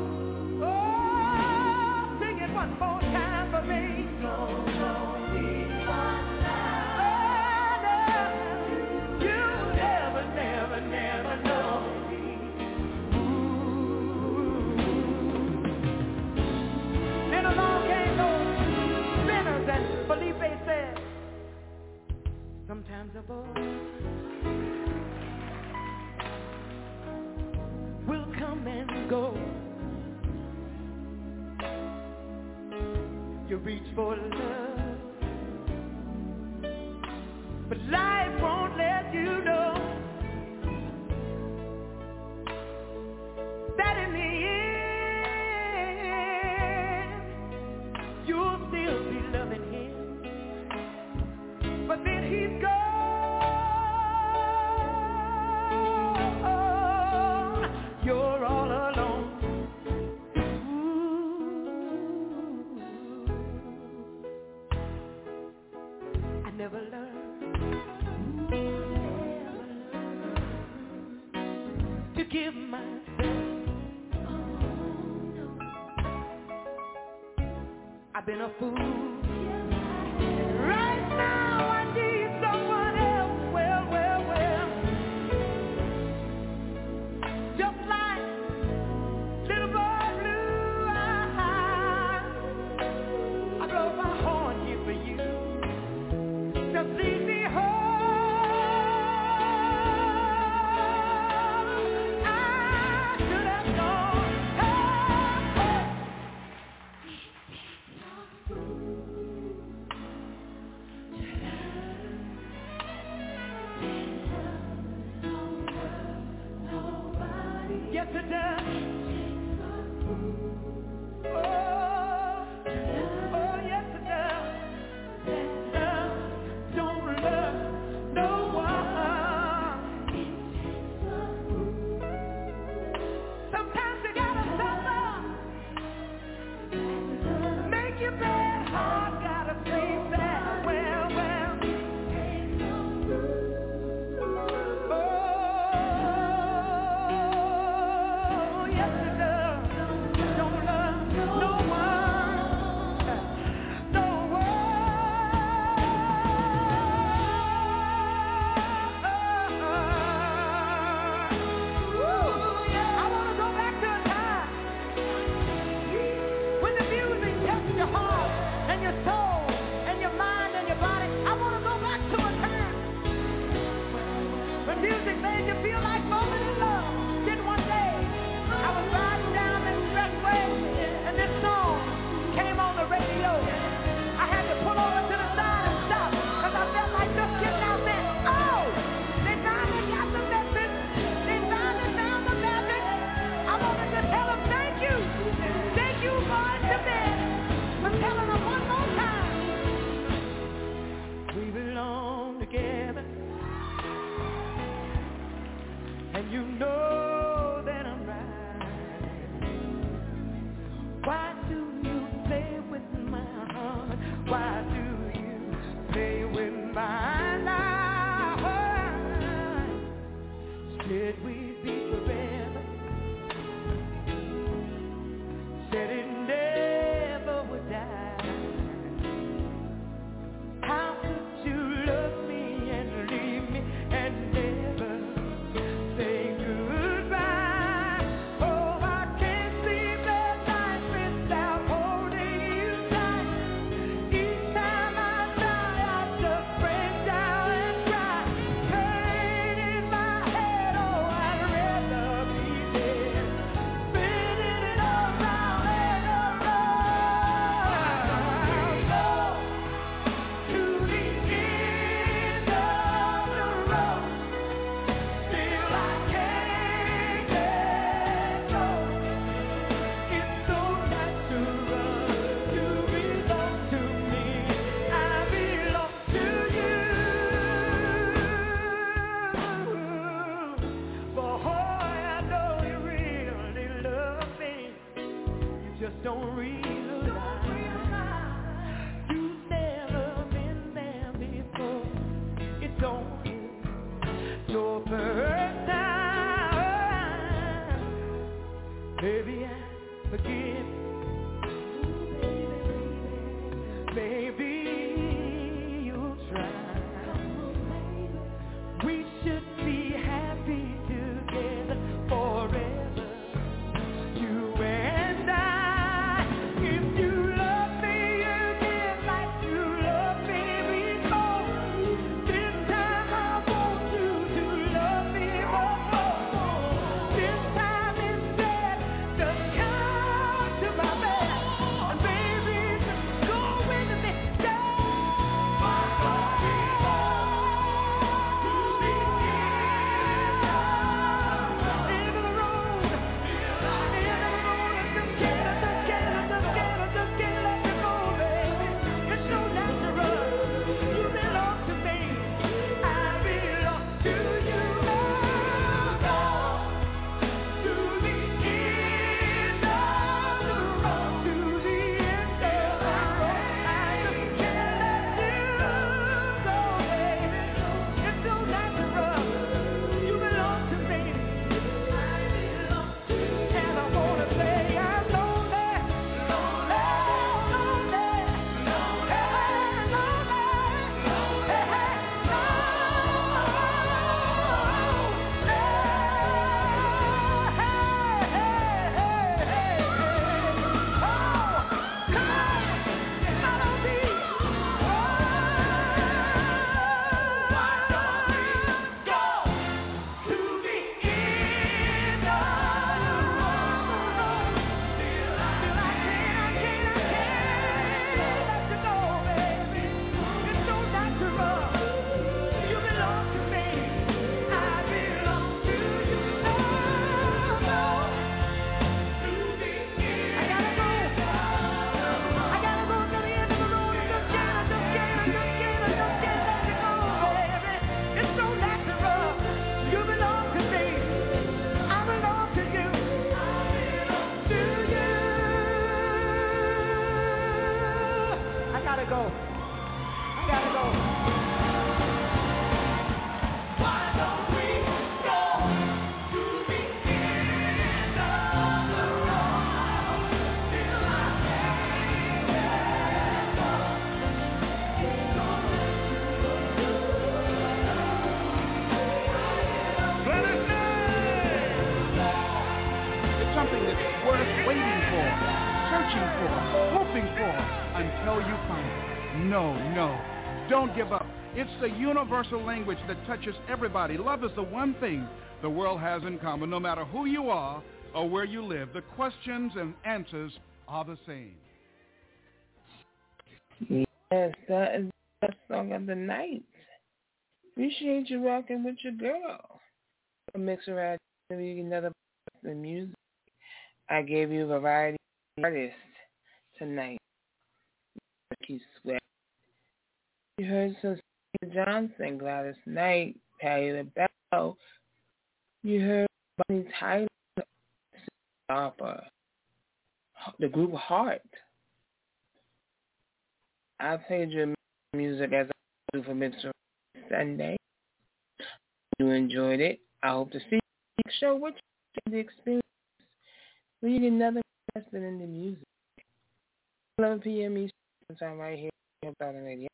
Oh, sing it one more time for me. You don't know me by now. Oh, no. You never, never, never know me. Along came those sinners, and Felipe said, sometimes a boy will come and go. You reach for love, but life won't let you know that in the end you'll still be loving him, but then he's gone. You're all alone. Ooh. I never learned, never learned to give myself. I've been a fool. Right now I need This time more until you find it. No, no, don't give up. It's the universal language that touches everybody. Love is the one thing the world has in common. No matter who you are or where you live, the questions and answers are the same. Yes, that is the best song of the night. Appreciate you rocking with your girl. A mixer out another the music. I gave you a variety of artists tonight. Keith Sweat. You heard some Steve Johnson, Gladys Knight, Patti LaBelle. You heard Bonnie Tyler, Harper, the group Heart. I played your music as I do for Mixer Sunday. You enjoyed it. I hope to see you next show with you, the experience. We need another person in the music. eleven p.m. Eastern time right here on the radio.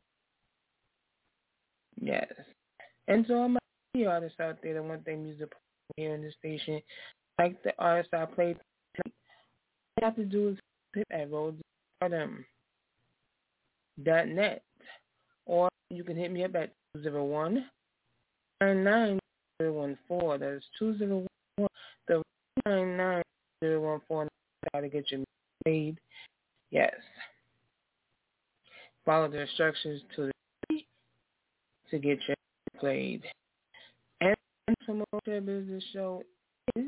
Yes. And to all my artists out there that want their music here in the station, like the artists I played tonight, all you have to do is hit at road stardom dot net, or you can hit me up at two zero one, nine nine zero one four. That is two zero one, the nine nine zero one four. How to get your made. Yes. Follow the instructions to the to get your played. And promote your business show is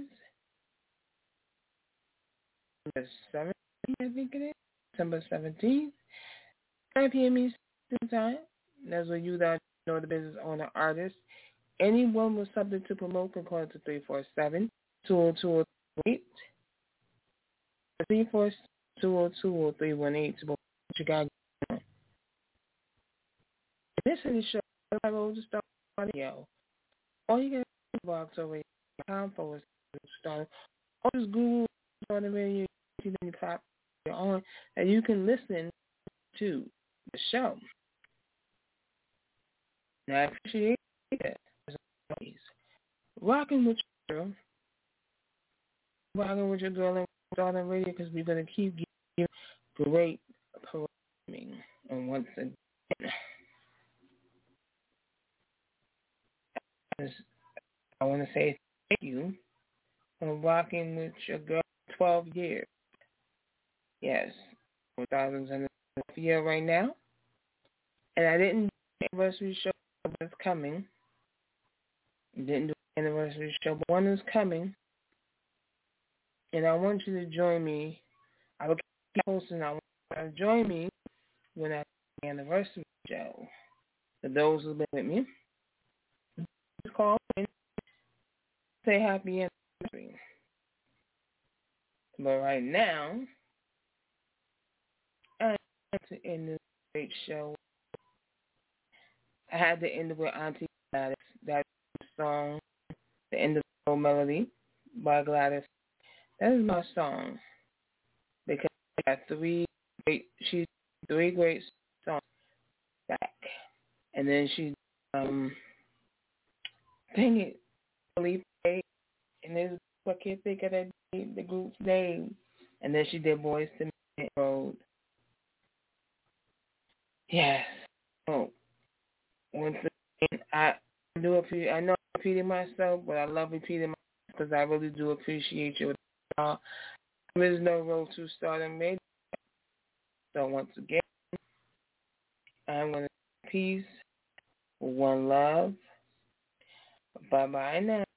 December seventeenth, I think it is. December seventeenth. nine p.m. Eastern time. That's when you that know the business owner artist. Anyone with something to promote can call it to three four seven, two zero two zero eight. three four seven, two zero two zero three one eight to promote what you got going on. This is the show I roll the star audio. All you got to box over here com forward star. Or just Google on the radio you can pop on and you can listen to the show. Now I appreciate it. As always. Rocking with your girl. Rocking with your girl and on the radio because we're gonna keep giving you great programming. And once again, I want to say thank you for rocking with your girl twelve years. Yes, four thousand and a year right now. And I didn't do the anniversary show that's coming. Didn't do the anniversary show, but one is coming. And I want you to join me. I will keep posting. I want you to join me when I do the anniversary show. For those who've been with me, just call in. Say happy anniversary. But right now, I had to end this great show. I had to end it with Auntie Gladys. That song, The End of the Melody by Gladys. That is my song. Because I got three great, she's three great songs back. And then she, um, dang it, Felipe, and this, I can't think of that, the group's name. And then she did Boys to Men Road. Yes. Oh, once again, I do appreciate, I know I'm repeating myself, but I love repeating myself because I really do appreciate you. Uh, there is no road to stardom radio. So once again, I'm going to peace, one love. Bye-bye now.